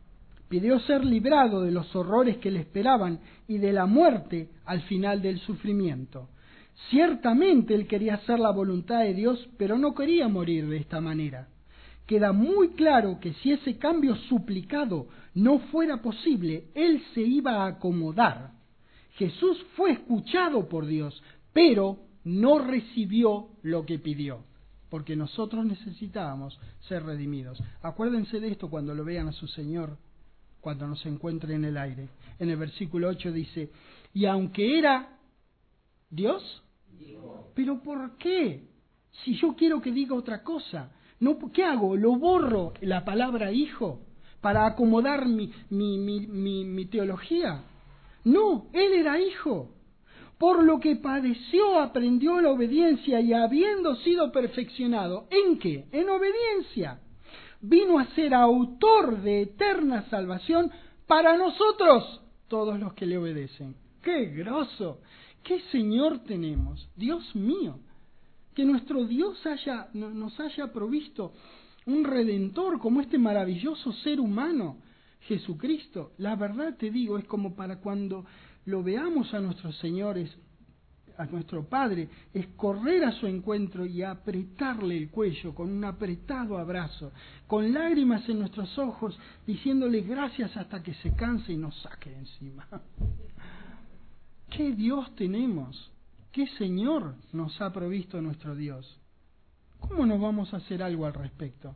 pidió ser librado de los horrores que le esperaban y de la muerte al final del sufrimiento. Ciertamente él quería hacer la voluntad de Dios, pero no quería morir de esta manera. Queda muy claro que si ese cambio suplicado no fuera posible, él se iba a acomodar. Jesús fue escuchado por Dios, pero no recibió lo que pidió, porque nosotros necesitábamos ser redimidos. Acuérdense de esto cuando lo vean a su Señor, cuando nos encuentre en el aire. En el versículo ocho dice, y aunque era Dios, Dios. ¿Pero por qué? Si yo quiero que diga otra cosa, no, ¿qué hago? ¿Lo borro la palabra hijo para acomodar mi, mi, mi, mi, mi teología? No, él era hijo. Por lo que padeció, aprendió la obediencia y habiendo sido perfeccionado, ¿en qué? En obediencia. Vino a ser autor de eterna salvación para nosotros, todos los que le obedecen. ¡Qué groso! ¡Qué Señor tenemos! Dios mío, que nuestro Dios haya, nos haya provisto un Redentor como este maravilloso ser humano, Jesucristo. La verdad te digo, es como para cuando lo veamos a nuestros señores, a nuestro Padre, es correr a su encuentro y apretarle el cuello con un apretado abrazo, con lágrimas en nuestros ojos, diciéndole gracias hasta que se canse y nos saque de encima. ¿Qué Dios tenemos? ¿Qué Señor nos ha provisto nuestro Dios? ¿Cómo nos vamos a hacer algo al respecto?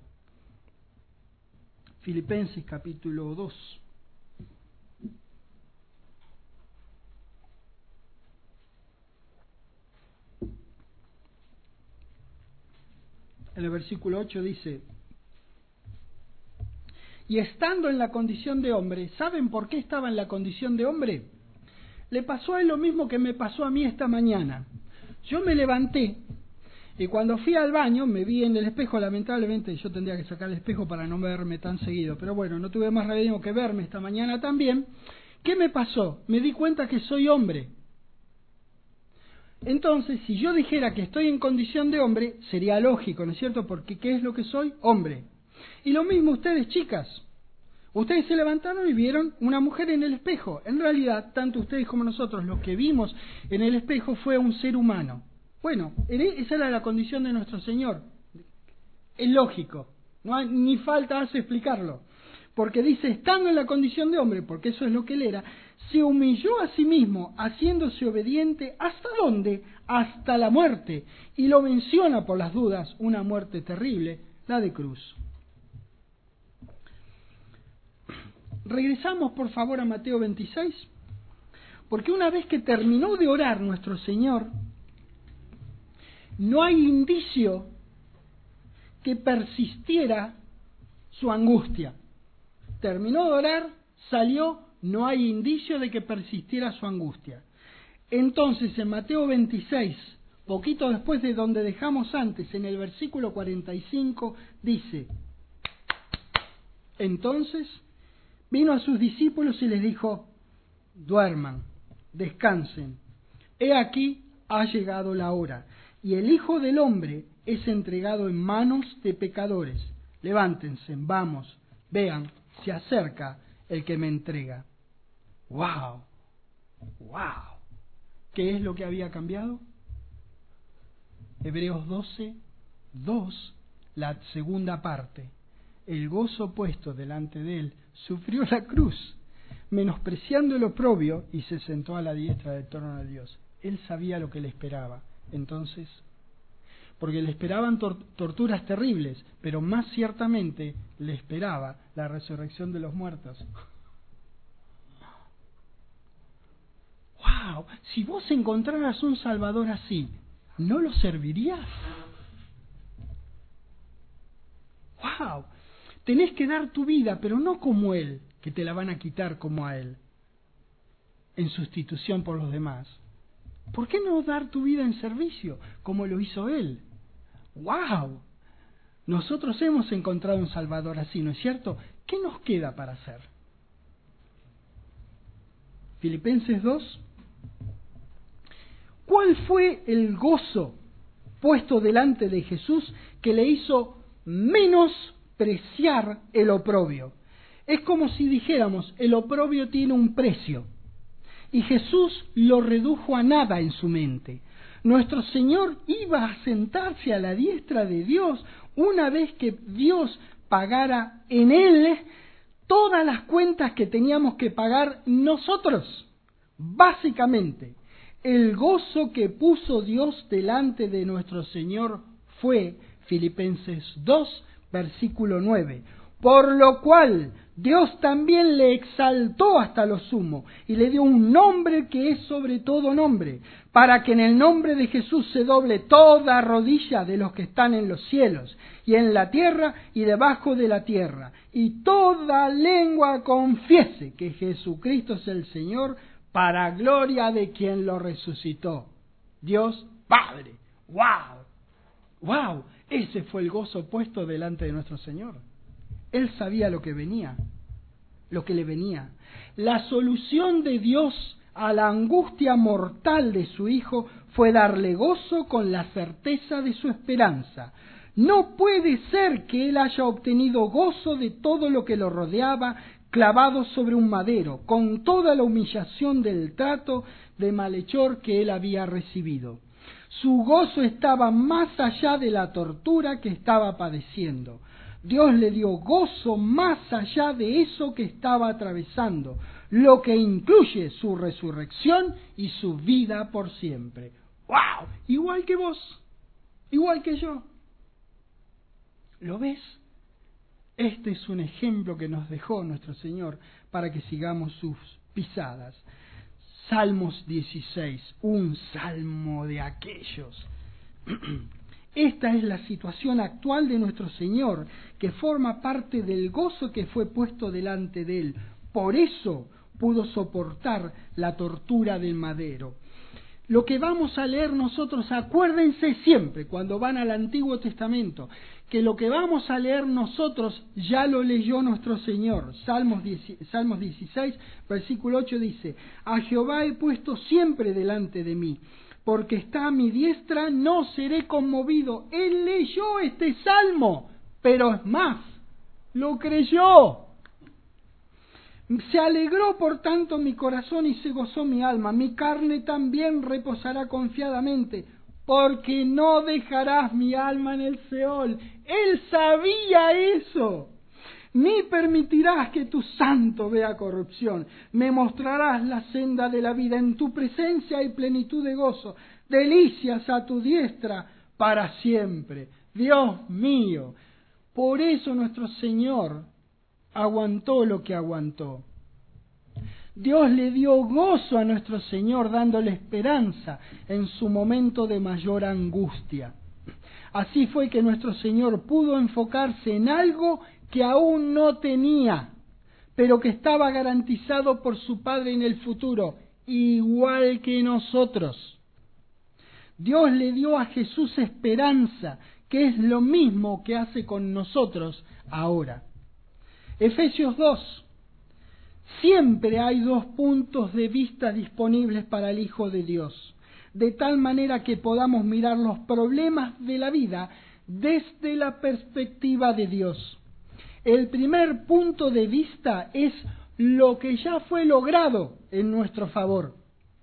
Filipenses capítulo dos. En el versículo ocho dice, y estando en la condición de hombre, ¿saben por qué estaba en la condición de hombre? Le pasó a él lo mismo que me pasó a mí esta mañana. Yo me levanté y cuando fui al baño me vi en el espejo, lamentablemente yo tendría que sacar el espejo para no verme tan seguido, pero bueno, no tuve más remedio que verme esta mañana también. ¿Qué me pasó? Me di cuenta que soy hombre. Entonces, si yo dijera que estoy en condición de hombre, sería lógico, ¿no es cierto? Porque ¿qué es lo que soy? Hombre. Y lo mismo ustedes, chicas. Ustedes se levantaron y vieron una mujer en el espejo. En realidad, tanto ustedes como nosotros, lo que vimos en el espejo fue un ser humano. Bueno, esa era la condición de nuestro Señor. Es lógico, no hay, ni falta hace explicarlo. Porque dice, estando en la condición de hombre, porque eso es lo que él era, se humilló a sí mismo, haciéndose obediente, ¿hasta dónde? Hasta la muerte. Y lo menciona por las dudas, una muerte terrible, la de cruz. Regresamos por favor a Mateo veintiséis, porque una vez que terminó de orar nuestro Señor, no hay indicio que persistiera su angustia. Terminó de orar, salió, no hay indicio de que persistiera su angustia. Entonces en Mateo veintiséis, poquito después de donde dejamos antes, en el versículo cuarenta y cinco, dice, entonces vino a sus discípulos y les dijo, duerman, descansen, he aquí ha llegado la hora, y el Hijo del Hombre es entregado en manos de pecadores. Levántense, vamos, vean, se acerca el que me entrega. ¡Wow! ¡Wow! ¿Qué es lo que había cambiado? Hebreos doce, dos, la segunda parte. El gozo puesto delante de él sufrió la cruz, menospreciando el oprobio, y se sentó a la diestra del trono de Dios. Él sabía lo que le esperaba. Entonces, porque le esperaban tor- torturas terribles, pero más ciertamente le esperaba la resurrección de los muertos. ¡Wow! Si vos encontraras un Salvador así, ¿no lo servirías? ¡Wow! Tenés que dar tu vida, pero no como Él, que te la van a quitar como a Él, en sustitución por los demás. ¿Por qué no dar tu vida en servicio, como lo hizo Él? ¡Wow! Nosotros hemos encontrado un Salvador así, ¿no es cierto? ¿Qué nos queda para hacer? Filipenses dos. ¿Cuál fue el gozo puesto delante de Jesús que le hizo menospreciar el oprobio? Es como si dijéramos, el oprobio tiene un precio. Y Jesús lo redujo a nada en su mente. Nuestro Señor iba a sentarse a la diestra de Dios una vez que Dios pagara en Él todas las cuentas que teníamos que pagar nosotros. Básicamente, el gozo que puso Dios delante de nuestro Señor fue, Filipenses dos, versículo nueve, por lo cual Dios también le exaltó hasta lo sumo y le dio un nombre que es sobre todo nombre, para que en el nombre de Jesús se doble toda rodilla de los que están en los cielos y en la tierra y debajo de la tierra, y toda lengua confiese que Jesucristo es el Señor, para gloria de quien lo resucitó, Dios Padre. ¡Wow! ¡Wow! Ese fue el gozo puesto delante de nuestro Señor. Él sabía lo que venía, lo que le venía. La solución de Dios a la angustia mortal de su Hijo fue darle gozo con la certeza de su esperanza. No puede ser que Él haya obtenido gozo de todo lo que lo rodeaba, clavado sobre un madero, con toda la humillación del trato de malhechor que Él había recibido. Su gozo estaba más allá de la tortura que estaba padeciendo. Dios le dio gozo más allá de eso que estaba atravesando, lo que incluye su resurrección y su vida por siempre. ¡Wow! Igual que vos, igual que yo. ¿Lo ves? Este es un ejemplo que nos dejó nuestro Señor para que sigamos sus pisadas. Salmos dieciséis, un salmo de aquellos. Esta es la situación actual de nuestro Señor, que forma parte del gozo que fue puesto delante de Él. Por eso pudo soportar la tortura del madero. Lo que vamos a leer nosotros, acuérdense siempre, cuando van al Antiguo Testamento, que lo que vamos a leer nosotros ya lo leyó nuestro Señor. Salmos dieciséis, versículo ocho dice, a Jehová he puesto siempre delante de mí, porque está a mi diestra, no seré conmovido. Él leyó este salmo, pero es más, lo creyó. Se alegró por tanto mi corazón y se gozó mi alma. Mi carne también reposará confiadamente, porque no dejarás mi alma en el Seol. Él sabía eso. Ni permitirás que tu santo vea corrupción. Me mostrarás la senda de la vida. En tu presencia hay plenitud de gozo. Delicias a tu diestra para siempre. Dios mío. Por eso nuestro Señor aguantó lo que aguantó. Dios le dio gozo a nuestro Señor, dándole esperanza en su momento de mayor angustia. Así fue que nuestro Señor pudo enfocarse en algo que aún no tenía, pero que estaba garantizado por su Padre en el futuro, igual que nosotros. Dios le dio a Jesús esperanza, que es lo mismo que hace con nosotros ahora. Efesios dos. Siempre hay dos puntos de vista disponibles para el Hijo de Dios, de tal manera que podamos mirar los problemas de la vida desde la perspectiva de Dios. El primer punto de vista es lo que ya fue logrado en nuestro favor.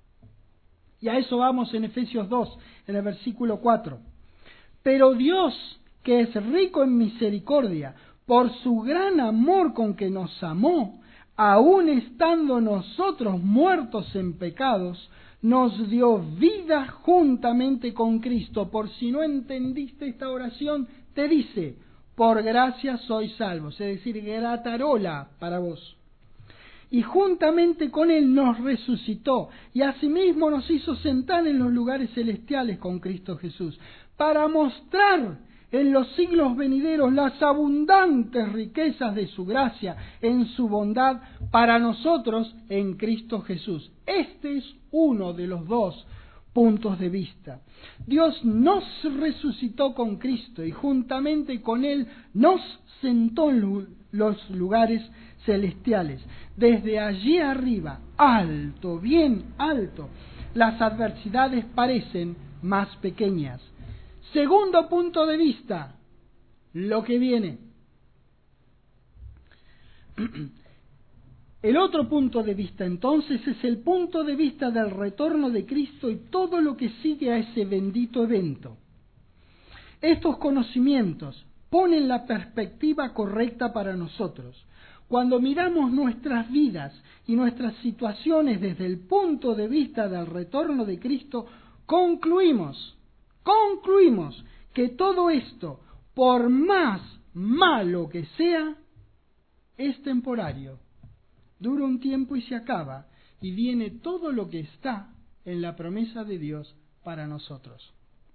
Y a eso vamos en Efesios dos, en el versículo cuatro. Pero Dios, que es rico en misericordia, por su gran amor con que nos amó, aun estando nosotros muertos en pecados, nos dio vida juntamente con Cristo. Por si no entendiste esta oración, te dice, por gracia sois salvos, es decir, gratarola para vos. Y juntamente con Él nos resucitó, y asimismo nos hizo sentar en los lugares celestiales con Cristo Jesús, para mostrar en los siglos venideros las abundantes riquezas de su gracia en su bondad para nosotros en Cristo Jesús. Este es uno de los dos puntos de vista. Dios nos resucitó con Cristo y juntamente con Él nos sentó en los lugares celestiales. Desde allí arriba, alto, bien alto, las adversidades parecen más pequeñas. Segundo punto de vista, lo que viene. El otro punto de vista entonces es el punto de vista del retorno de Cristo y todo lo que sigue a ese bendito evento. Estos conocimientos ponen la perspectiva correcta para nosotros. Cuando miramos nuestras vidas y nuestras situaciones desde el punto de vista del retorno de Cristo, concluimos, concluimos que todo esto, por más malo que sea, es temporario. Dura un tiempo y se acaba, y viene todo lo que está en la promesa de Dios para nosotros.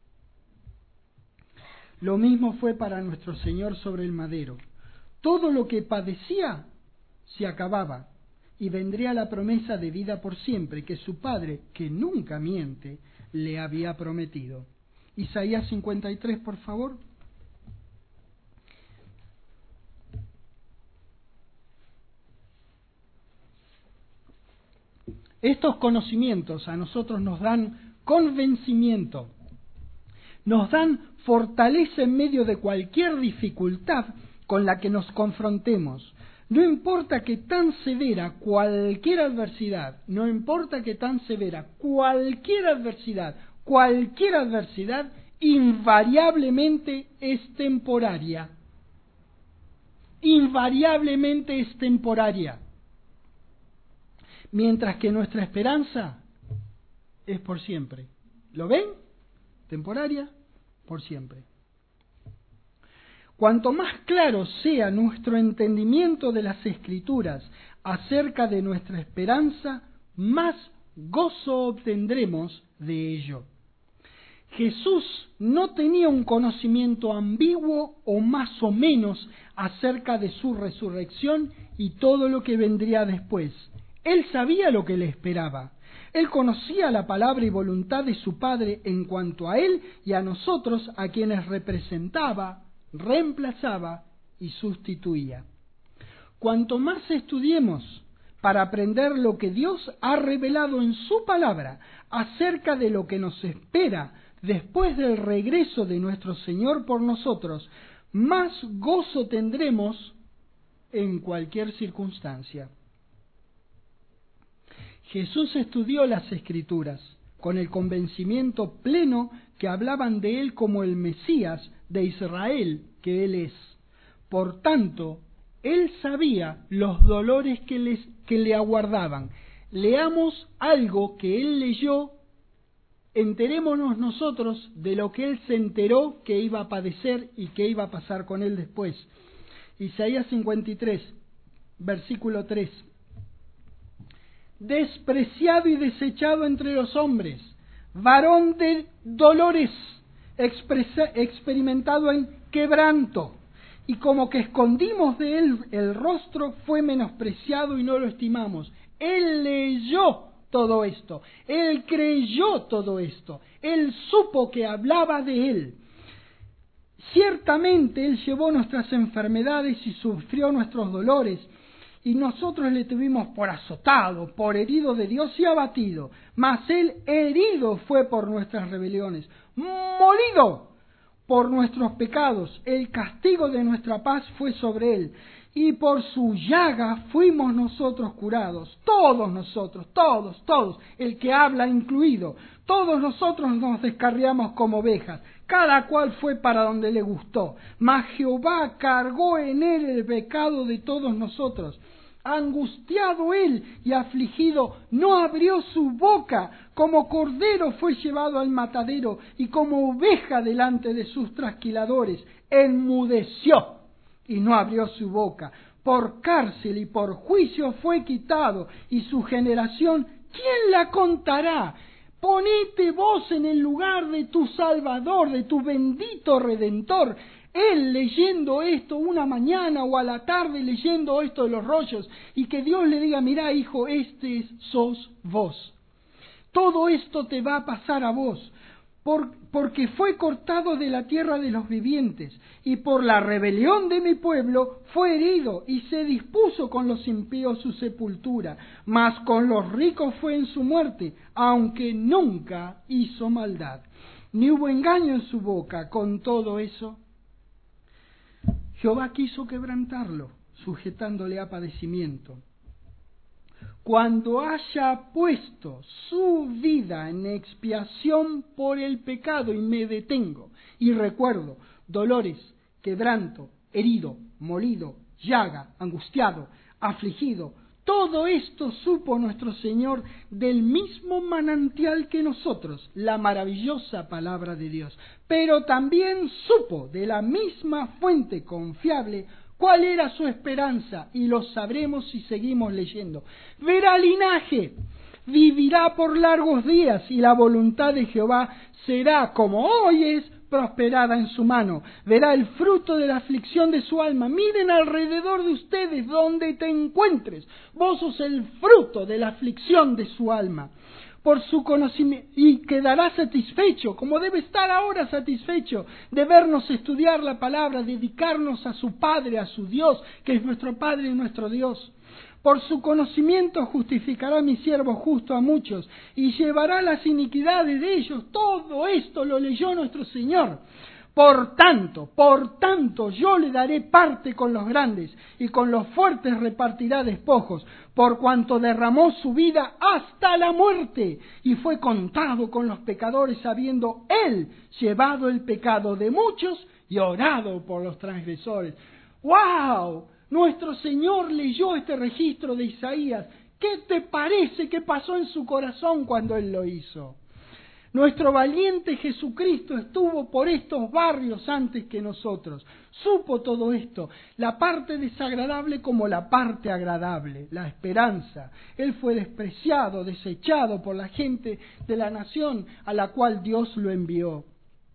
Lo mismo fue para nuestro Señor sobre el madero. Todo lo que padecía se acababa, y vendría la promesa de vida por siempre que su Padre, que nunca miente, le había prometido. Isaías cincuenta y tres, por favor. Estos conocimientos a nosotros nos dan convencimiento, nos dan fortaleza en medio de cualquier dificultad con la que nos confrontemos. No importa que tan severa cualquier adversidad, no importa que tan severa cualquier adversidad, cualquier adversidad invariablemente es temporaria. Invariablemente es temporaria. Mientras que nuestra esperanza es por siempre. ¿Lo ven? Temporaria, por siempre. Cuanto más claro sea nuestro entendimiento de las Escrituras acerca de nuestra esperanza, más gozo obtendremos de ello. Jesús no tenía un conocimiento ambiguo o más o menos acerca de su resurrección y todo lo que vendría después. Él sabía lo que le esperaba. Él conocía la palabra y voluntad de su Padre en cuanto a él y a nosotros, a quienes representaba, reemplazaba y sustituía. Cuanto más estudiemos para aprender lo que Dios ha revelado en su palabra acerca de lo que nos espera después del regreso de nuestro Señor por nosotros, más gozo tendremos en cualquier circunstancia. Jesús estudió las Escrituras con el convencimiento pleno que hablaban de Él como el Mesías de Israel que Él es. Por tanto, Él sabía los dolores que, les, que le aguardaban. Leamos algo que Él leyó, enterémonos nosotros de lo que Él se enteró que iba a padecer y que iba a pasar con Él después. Isaías cincuenta y tres, versículo tres. Despreciado y desechado entre los hombres, varón de dolores, expresa, experimentado en quebranto, y como que escondimos de él el rostro, fue menospreciado y no lo estimamos. Él leyó todo esto, él creyó todo esto, él supo que hablaba de él. Ciertamente él llevó nuestras enfermedades y sufrió nuestros dolores, y nosotros le tuvimos por azotado, por herido de Dios y abatido. Mas él herido fue por nuestras rebeliones, molido por nuestros pecados. El castigo de nuestra paz fue sobre él, y por su llaga fuimos nosotros curados. Todos nosotros, todos, todos, el que habla incluido. Todos nosotros nos descarriamos como ovejas, cada cual fue para donde le gustó. Mas Jehová cargó en él el pecado de todos nosotros. Angustiado él y afligido, no abrió su boca. Como cordero fue llevado al matadero, y como oveja delante de sus trasquiladores, enmudeció y no abrió su boca. Por cárcel y por juicio fue quitado, y su generación, ¿quién la contará? Ponete vos en el lugar de tu Salvador, de tu bendito Redentor. Él leyendo esto una mañana o a la tarde leyendo esto de los rollos, y que Dios le diga: mirá, hijo, este sos vos. Todo esto te va a pasar a vos, por, porque fue cortado de la tierra de los vivientes, y por la rebelión de mi pueblo fue herido, y se dispuso con los impíos su sepultura, mas con los ricos fue en su muerte, aunque nunca hizo maldad, ni hubo engaño en su boca. Con todo eso, Jehová quiso quebrantarlo, sujetándole a padecimiento. Cuando haya puesto su vida en expiación por el pecado, y me detengo y recuerdo dolores, quebranto, herido, molido, llaga, angustiado, afligido, todo esto supo nuestro Señor del mismo manantial que nosotros, la maravillosa palabra de Dios, pero también supo de la misma fuente confiable cuál era su esperanza, y lo sabremos si seguimos leyendo. Verá linaje, vivirá por largos días, y la voluntad de Jehová será, como hoy es, prosperada en su mano. Verá el fruto de la aflicción de su alma. Miren alrededor de ustedes donde te encuentres. Vos sos el fruto de la aflicción de su alma. Por su conocimiento, y quedará satisfecho, como debe estar ahora satisfecho, de vernos estudiar la palabra, dedicarnos a su Padre, a su Dios, que es nuestro Padre y nuestro Dios. Por su conocimiento justificará mi siervo justo a muchos, y llevará las iniquidades de ellos. Todo esto lo leyó nuestro Señor. Por tanto, por tanto, yo le daré parte con los grandes, y con los fuertes repartirá despojos, por cuanto derramó su vida hasta la muerte, y fue contado con los pecadores, habiendo él llevado el pecado de muchos y orado por los transgresores. ¡Wow! Nuestro Señor leyó este registro de Isaías. ¿Qué te parece que pasó en su corazón cuando Él lo hizo? Nuestro valiente Jesucristo estuvo por estos barrios antes que nosotros. Supo todo esto, la parte desagradable como la parte agradable, la esperanza. Él fue despreciado, desechado por la gente de la nación a la cual Dios lo envió.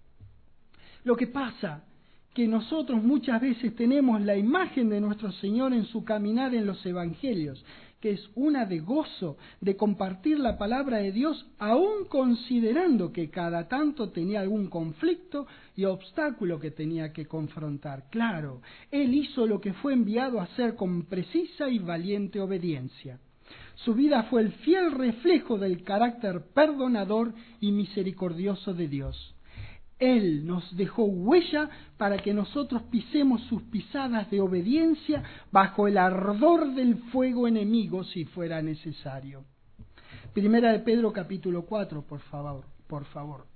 Lo que pasa que nosotros muchas veces tenemos la imagen de nuestro Señor en su caminar en los evangelios, que es una de gozo, de compartir la palabra de Dios, aun considerando que cada tanto tenía algún conflicto y obstáculo que tenía que confrontar. Claro, Él hizo lo que fue enviado a hacer con precisa y valiente obediencia. Su vida fue el fiel reflejo del carácter perdonador y misericordioso de Dios. Él nos dejó huella para que nosotros pisemos sus pisadas de obediencia bajo el ardor del fuego enemigo si fuera necesario. Primera de Pedro capítulo cuatro, por favor, por favor.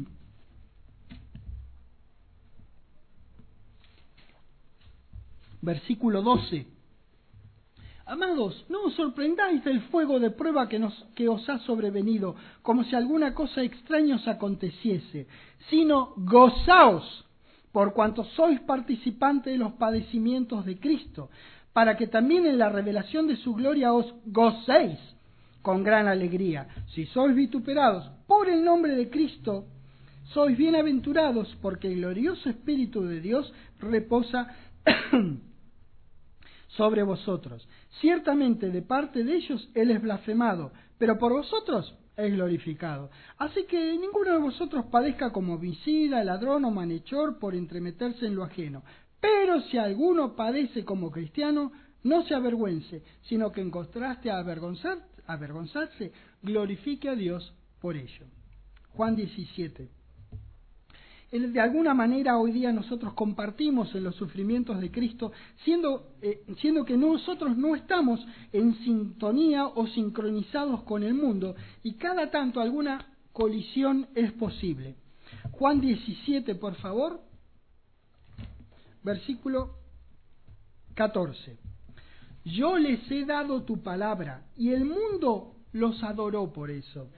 Versículo doce. Amados, no os sorprendáis del fuego de prueba que, nos, que os ha sobrevenido, como si alguna cosa extraña os aconteciese, sino gozaos, por cuanto sois participantes de los padecimientos de Cristo, para que también en la revelación de su gloria os gocéis con gran alegría. Si sois vituperados por el nombre de Cristo, sois bienaventurados, porque el glorioso Espíritu de Dios reposa sobre vosotros. Ciertamente de parte de ellos Él es blasfemado, pero por vosotros es glorificado. Así que ninguno de vosotros padezca como homicida, ladrón o malhechor por entremeterse en lo ajeno. Pero si alguno padece como cristiano, no se avergüence, sino que en contraste a avergonzar, avergonzarse, glorifique a Dios por ello. Juan diecisiete. De alguna manera hoy día nosotros compartimos en los sufrimientos de Cristo, siendo, eh, siendo que nosotros no estamos en sintonía o sincronizados con el mundo, y cada tanto alguna colisión es posible. Juan diecisiete, por favor, versículo catorce. Yo les he dado tu palabra, y el mundo los adoró por eso.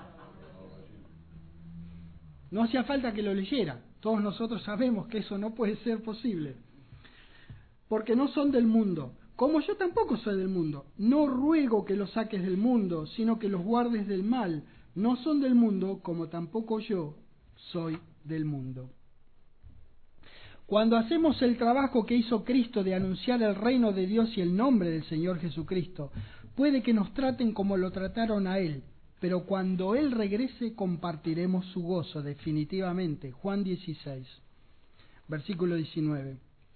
No hacía falta que lo leyera. Todos nosotros sabemos que eso no puede ser posible. Porque no son del mundo, como yo tampoco soy del mundo. No ruego que los saques del mundo, sino que los guardes del mal. No son del mundo, como tampoco yo soy del mundo. Cuando hacemos el trabajo que hizo Cristo de anunciar el reino de Dios y el nombre del Señor Jesucristo, puede que nos traten como lo trataron a Él, pero cuando Él regrese compartiremos su gozo definitivamente. Juan dieciséis, versículo diecinueve.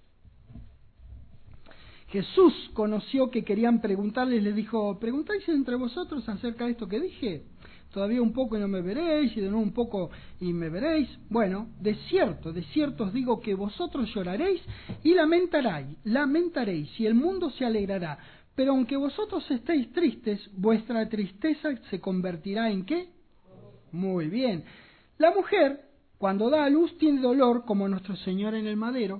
Jesús conoció que querían preguntarles, les dijo, ¿preguntáis entre vosotros acerca de esto que dije? todavía un poco y no me veréis, y de nuevo un poco y me veréis. Bueno, de cierto, de cierto os digo que vosotros lloraréis y lamentaréis, lamentaréis, y el mundo se alegrará. Pero aunque vosotros estéis tristes, vuestra tristeza se convertirá en ¿qué? Muy bien. La mujer, cuando da a luz, tiene dolor, como nuestro Señor en el madero,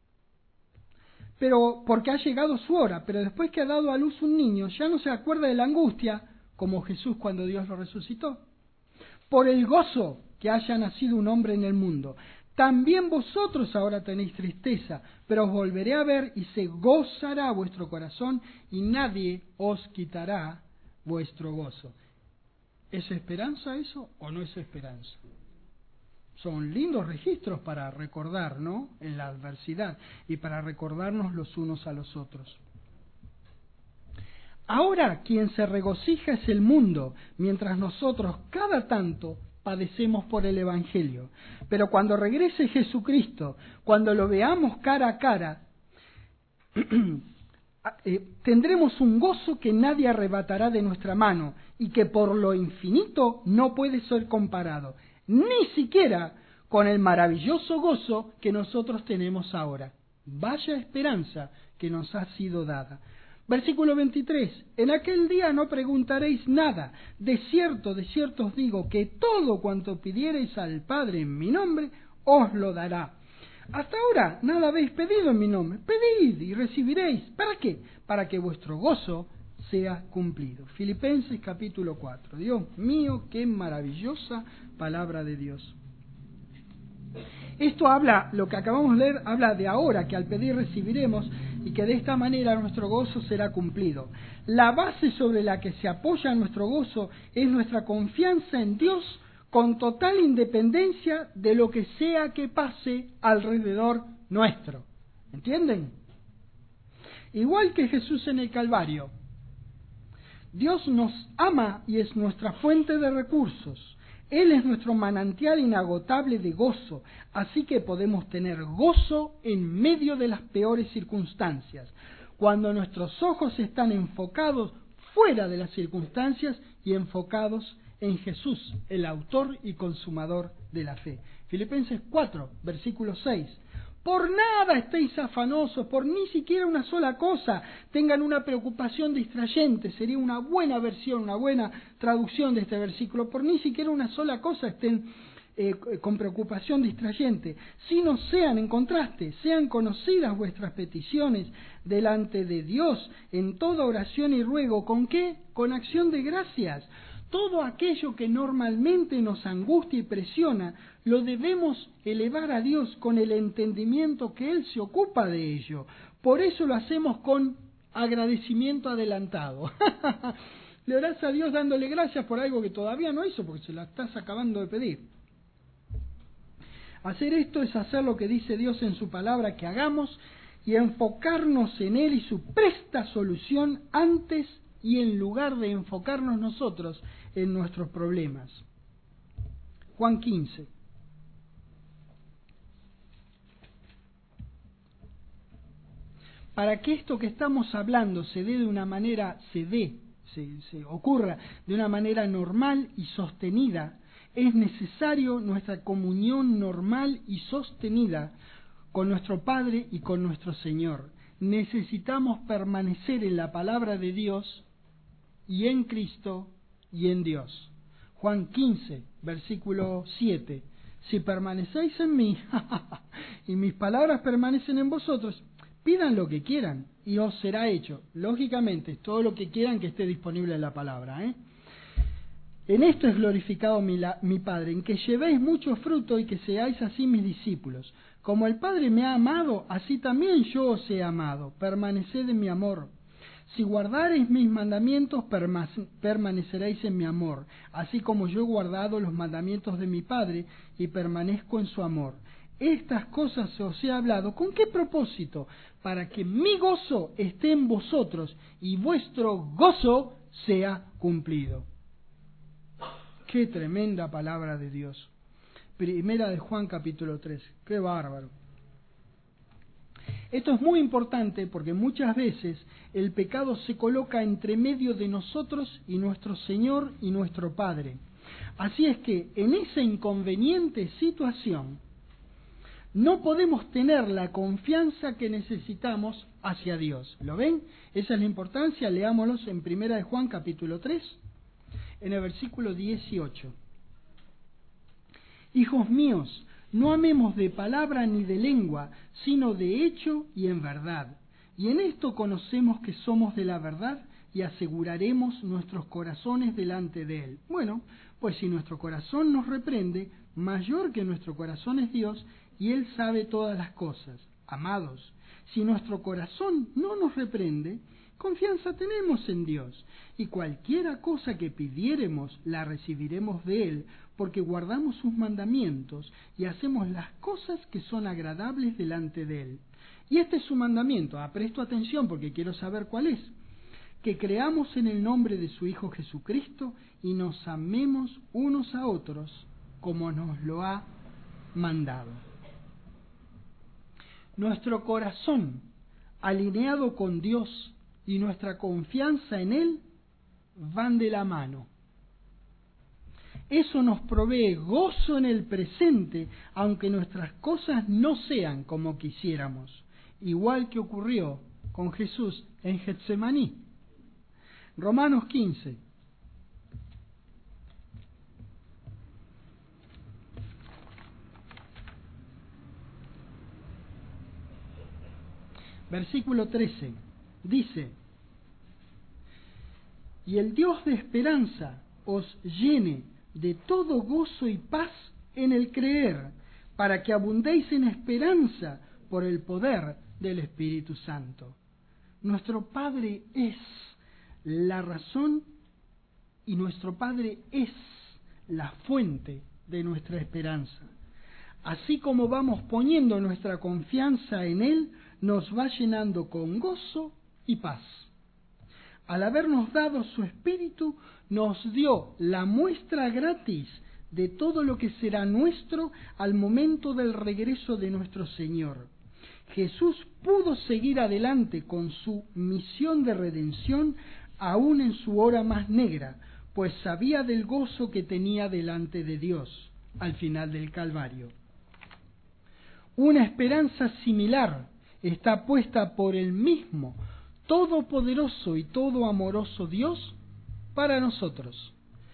pero porque ha llegado su hora, pero después que ha dado a luz un niño, ya no se acuerda de la angustia, como Jesús cuando Dios lo resucitó, por el gozo que haya nacido un hombre en el mundo. También vosotros ahora tenéis tristeza, pero os volveré a ver y se gozará vuestro corazón y nadie os quitará vuestro gozo. ¿Es esperanza eso o no es esperanza? Son lindos registros para recordar, ¿no?, en la adversidad y para recordarnos los unos a los otros. Ahora quien se regocija es el mundo, mientras nosotros cada tanto padecemos por el Evangelio. Pero cuando regrese Jesucristo, cuando lo veamos cara a cara, eh, tendremos un gozo que nadie arrebatará de nuestra mano y que por lo infinito no puede ser comparado, ni siquiera con el maravilloso gozo que nosotros tenemos ahora. Vaya esperanza que nos ha sido dada. Versículo veintitrés. En aquel día no preguntaréis nada. De cierto, de cierto os digo que todo cuanto pidiereis al Padre en mi nombre, os lo dará. Hasta ahora nada habéis pedido en mi nombre. Pedid y recibiréis. ¿Para qué? Para que vuestro gozo sea cumplido. Filipenses capítulo cuatro. Dios mío, qué maravillosa palabra de Dios. Esto habla, lo que acabamos de leer, habla de ahora, que al pedir recibiremos y que de esta manera nuestro gozo será cumplido. La base sobre la que se apoya nuestro gozo es nuestra confianza en Dios con total independencia de lo que sea que pase alrededor nuestro. ¿Entienden? Igual que Jesús en el Calvario, Dios nos ama y es nuestra fuente de recursos. Él es nuestro manantial inagotable de gozo, así que podemos tener gozo en medio de las peores circunstancias, cuando nuestros ojos están enfocados fuera de las circunstancias y enfocados en Jesús, el autor y consumador de la fe. Filipenses cuatro, versículo seis. Por nada estéis afanosos, por ni siquiera una sola cosa tengan una preocupación distrayente. Sería una buena versión, una buena traducción de este versículo. Por ni siquiera una sola cosa estén eh, con preocupación distrayente. Sino sean, en contraste, sean conocidas vuestras peticiones delante de Dios en toda oración y ruego. ¿Con qué? Con acción de gracias. Todo aquello que normalmente nos angustia y presiona, lo debemos elevar a Dios con el entendimiento que Él se ocupa de ello. Por eso lo hacemos con agradecimiento adelantado. Le orás a Dios dándole gracias por algo que todavía no hizo, porque se la estás acabando de pedir. Hacer esto es hacer lo que dice Dios en su palabra que hagamos y enfocarnos en Él y su presta solución antes y en lugar de enfocarnos nosotros en nuestros problemas. Juan quince. Para que esto que estamos hablando se dé de una manera, se dé, se, se ocurra de una manera normal y sostenida, es necesario nuestra comunión normal y sostenida con nuestro Padre y con nuestro Señor. Necesitamos permanecer en la palabra de Dios y en Cristo y en Dios. Juan quince, versículo siete. Si permanecéis en mí y mis palabras permanecen en vosotros, pidan lo que quieran y os será hecho. Lógicamente, todo lo que quieran que esté disponible en la palabra, ¿eh? En esto es glorificado mi, la, mi Padre, en que llevéis mucho fruto y que seáis así mis discípulos. Como el Padre me ha amado, así también yo os he amado. Permaneced en mi amor. Si guardareis mis mandamientos, permaneceréis en mi amor, así como yo he guardado los mandamientos de mi Padre y permanezco en su amor. Estas cosas os he hablado. ¿Con qué propósito? Para que mi gozo esté en vosotros y vuestro gozo sea cumplido. Qué tremenda palabra de Dios. Primera de Juan capítulo tres. Qué bárbaro. Esto es muy importante porque muchas veces el pecado se coloca entre medio de nosotros y nuestro Señor y nuestro Padre. Así es que en esa inconveniente situación no podemos tener la confianza que necesitamos hacia Dios. ¿Lo ven? Esa es la importancia. Leámoslos en Primera de Juan capítulo tres, en el versículo dieciocho. Hijos míos, no amemos de palabra ni de lengua, sino de hecho y en verdad. Y en esto conocemos que somos de la verdad y aseguraremos nuestros corazones delante de Él. Bueno, pues si nuestro corazón nos reprende, mayor que nuestro corazón es Dios, y Él sabe todas las cosas. Amados, si nuestro corazón no nos reprende, confianza tenemos en Dios, y cualquiera cosa que pidiéremos la recibiremos de Él, porque guardamos sus mandamientos y hacemos las cosas que son agradables delante de Él. Y este es su mandamiento. Ah, presto atención porque quiero saber cuál es. Que creamos en el nombre de su Hijo Jesucristo y nos amemos unos a otros como nos lo ha mandado. Nuestro corazón alineado con Dios y nuestra confianza en Él van de la mano. Eso nos provee gozo en el presente, aunque nuestras cosas no sean como quisiéramos, igual que ocurrió con Jesús en Getsemaní. Romanos quince. Versículo trece. Dice: y el Dios de esperanza os llene de todo gozo y paz en el creer, para que abundéis en esperanza por el poder del Espíritu Santo. Nuestro Padre es la razón y nuestro Padre es la fuente de nuestra esperanza. Así como vamos poniendo nuestra confianza en Él, nos va llenando con gozo y paz. Al habernos dado su Espíritu, nos dio la muestra gratis de todo lo que será nuestro al momento del regreso de nuestro Señor. Jesús pudo seguir adelante con su misión de redención aún en su hora más negra, pues sabía del gozo que tenía delante de Dios al final del Calvario. Una esperanza similar está puesta por el mismo todopoderoso y todo amoroso Dios para nosotros.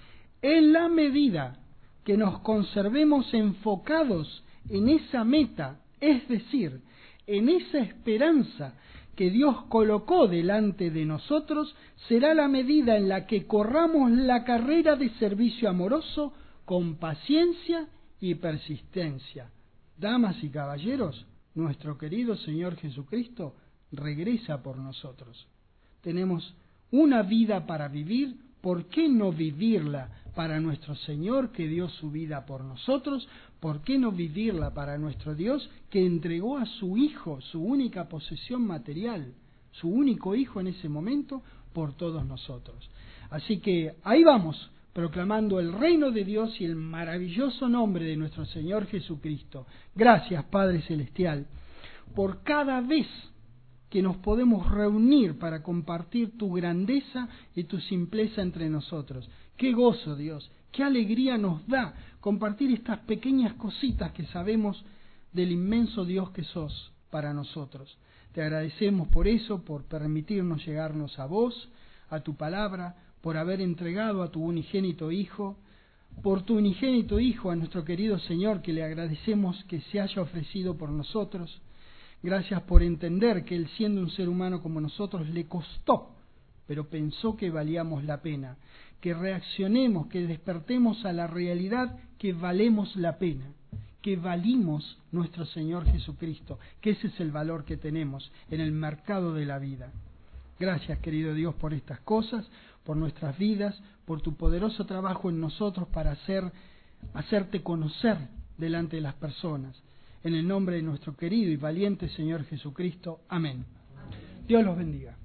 En la medida que nos conservemos enfocados en esa meta, es decir, en esa esperanza que Dios colocó delante de nosotros, será la medida en la que corramos la carrera de servicio amoroso con paciencia y persistencia. Damas y caballeros, nuestro querido Señor Jesucristo regresa por nosotros. Tenemos una vida para vivir, ¿por qué no vivirla para nuestro Señor que dio su vida por nosotros? ¿Por qué no vivirla para nuestro Dios que entregó a su Hijo, su única posesión material, su único Hijo en ese momento, por todos nosotros? Así que ahí vamos, proclamando el reino de Dios y el maravilloso nombre de nuestro Señor Jesucristo. Gracias, Padre Celestial, por cada vez que nos podemos reunir para compartir tu grandeza y tu simpleza entre nosotros. Qué gozo, Dios, qué alegría nos da compartir estas pequeñas cositas que sabemos del inmenso Dios que sos para nosotros. Te agradecemos por eso, por permitirnos llegarnos a vos, a tu palabra, por haber entregado a tu unigénito Hijo, por tu unigénito Hijo, a nuestro querido Señor, que le agradecemos que se haya ofrecido por nosotros. Gracias por entender que Él, siendo un ser humano como nosotros, le costó, pero pensó que valíamos la pena, que reaccionemos, que despertemos a la realidad que valemos la pena, que valimos nuestro Señor Jesucristo, que ese es el valor que tenemos en el mercado de la vida. Gracias, querido Dios, por estas cosas, por nuestras vidas, por tu poderoso trabajo en nosotros para hacer, hacerte conocer delante de las personas. En el nombre de nuestro querido y valiente Señor Jesucristo. Amén. Dios los bendiga.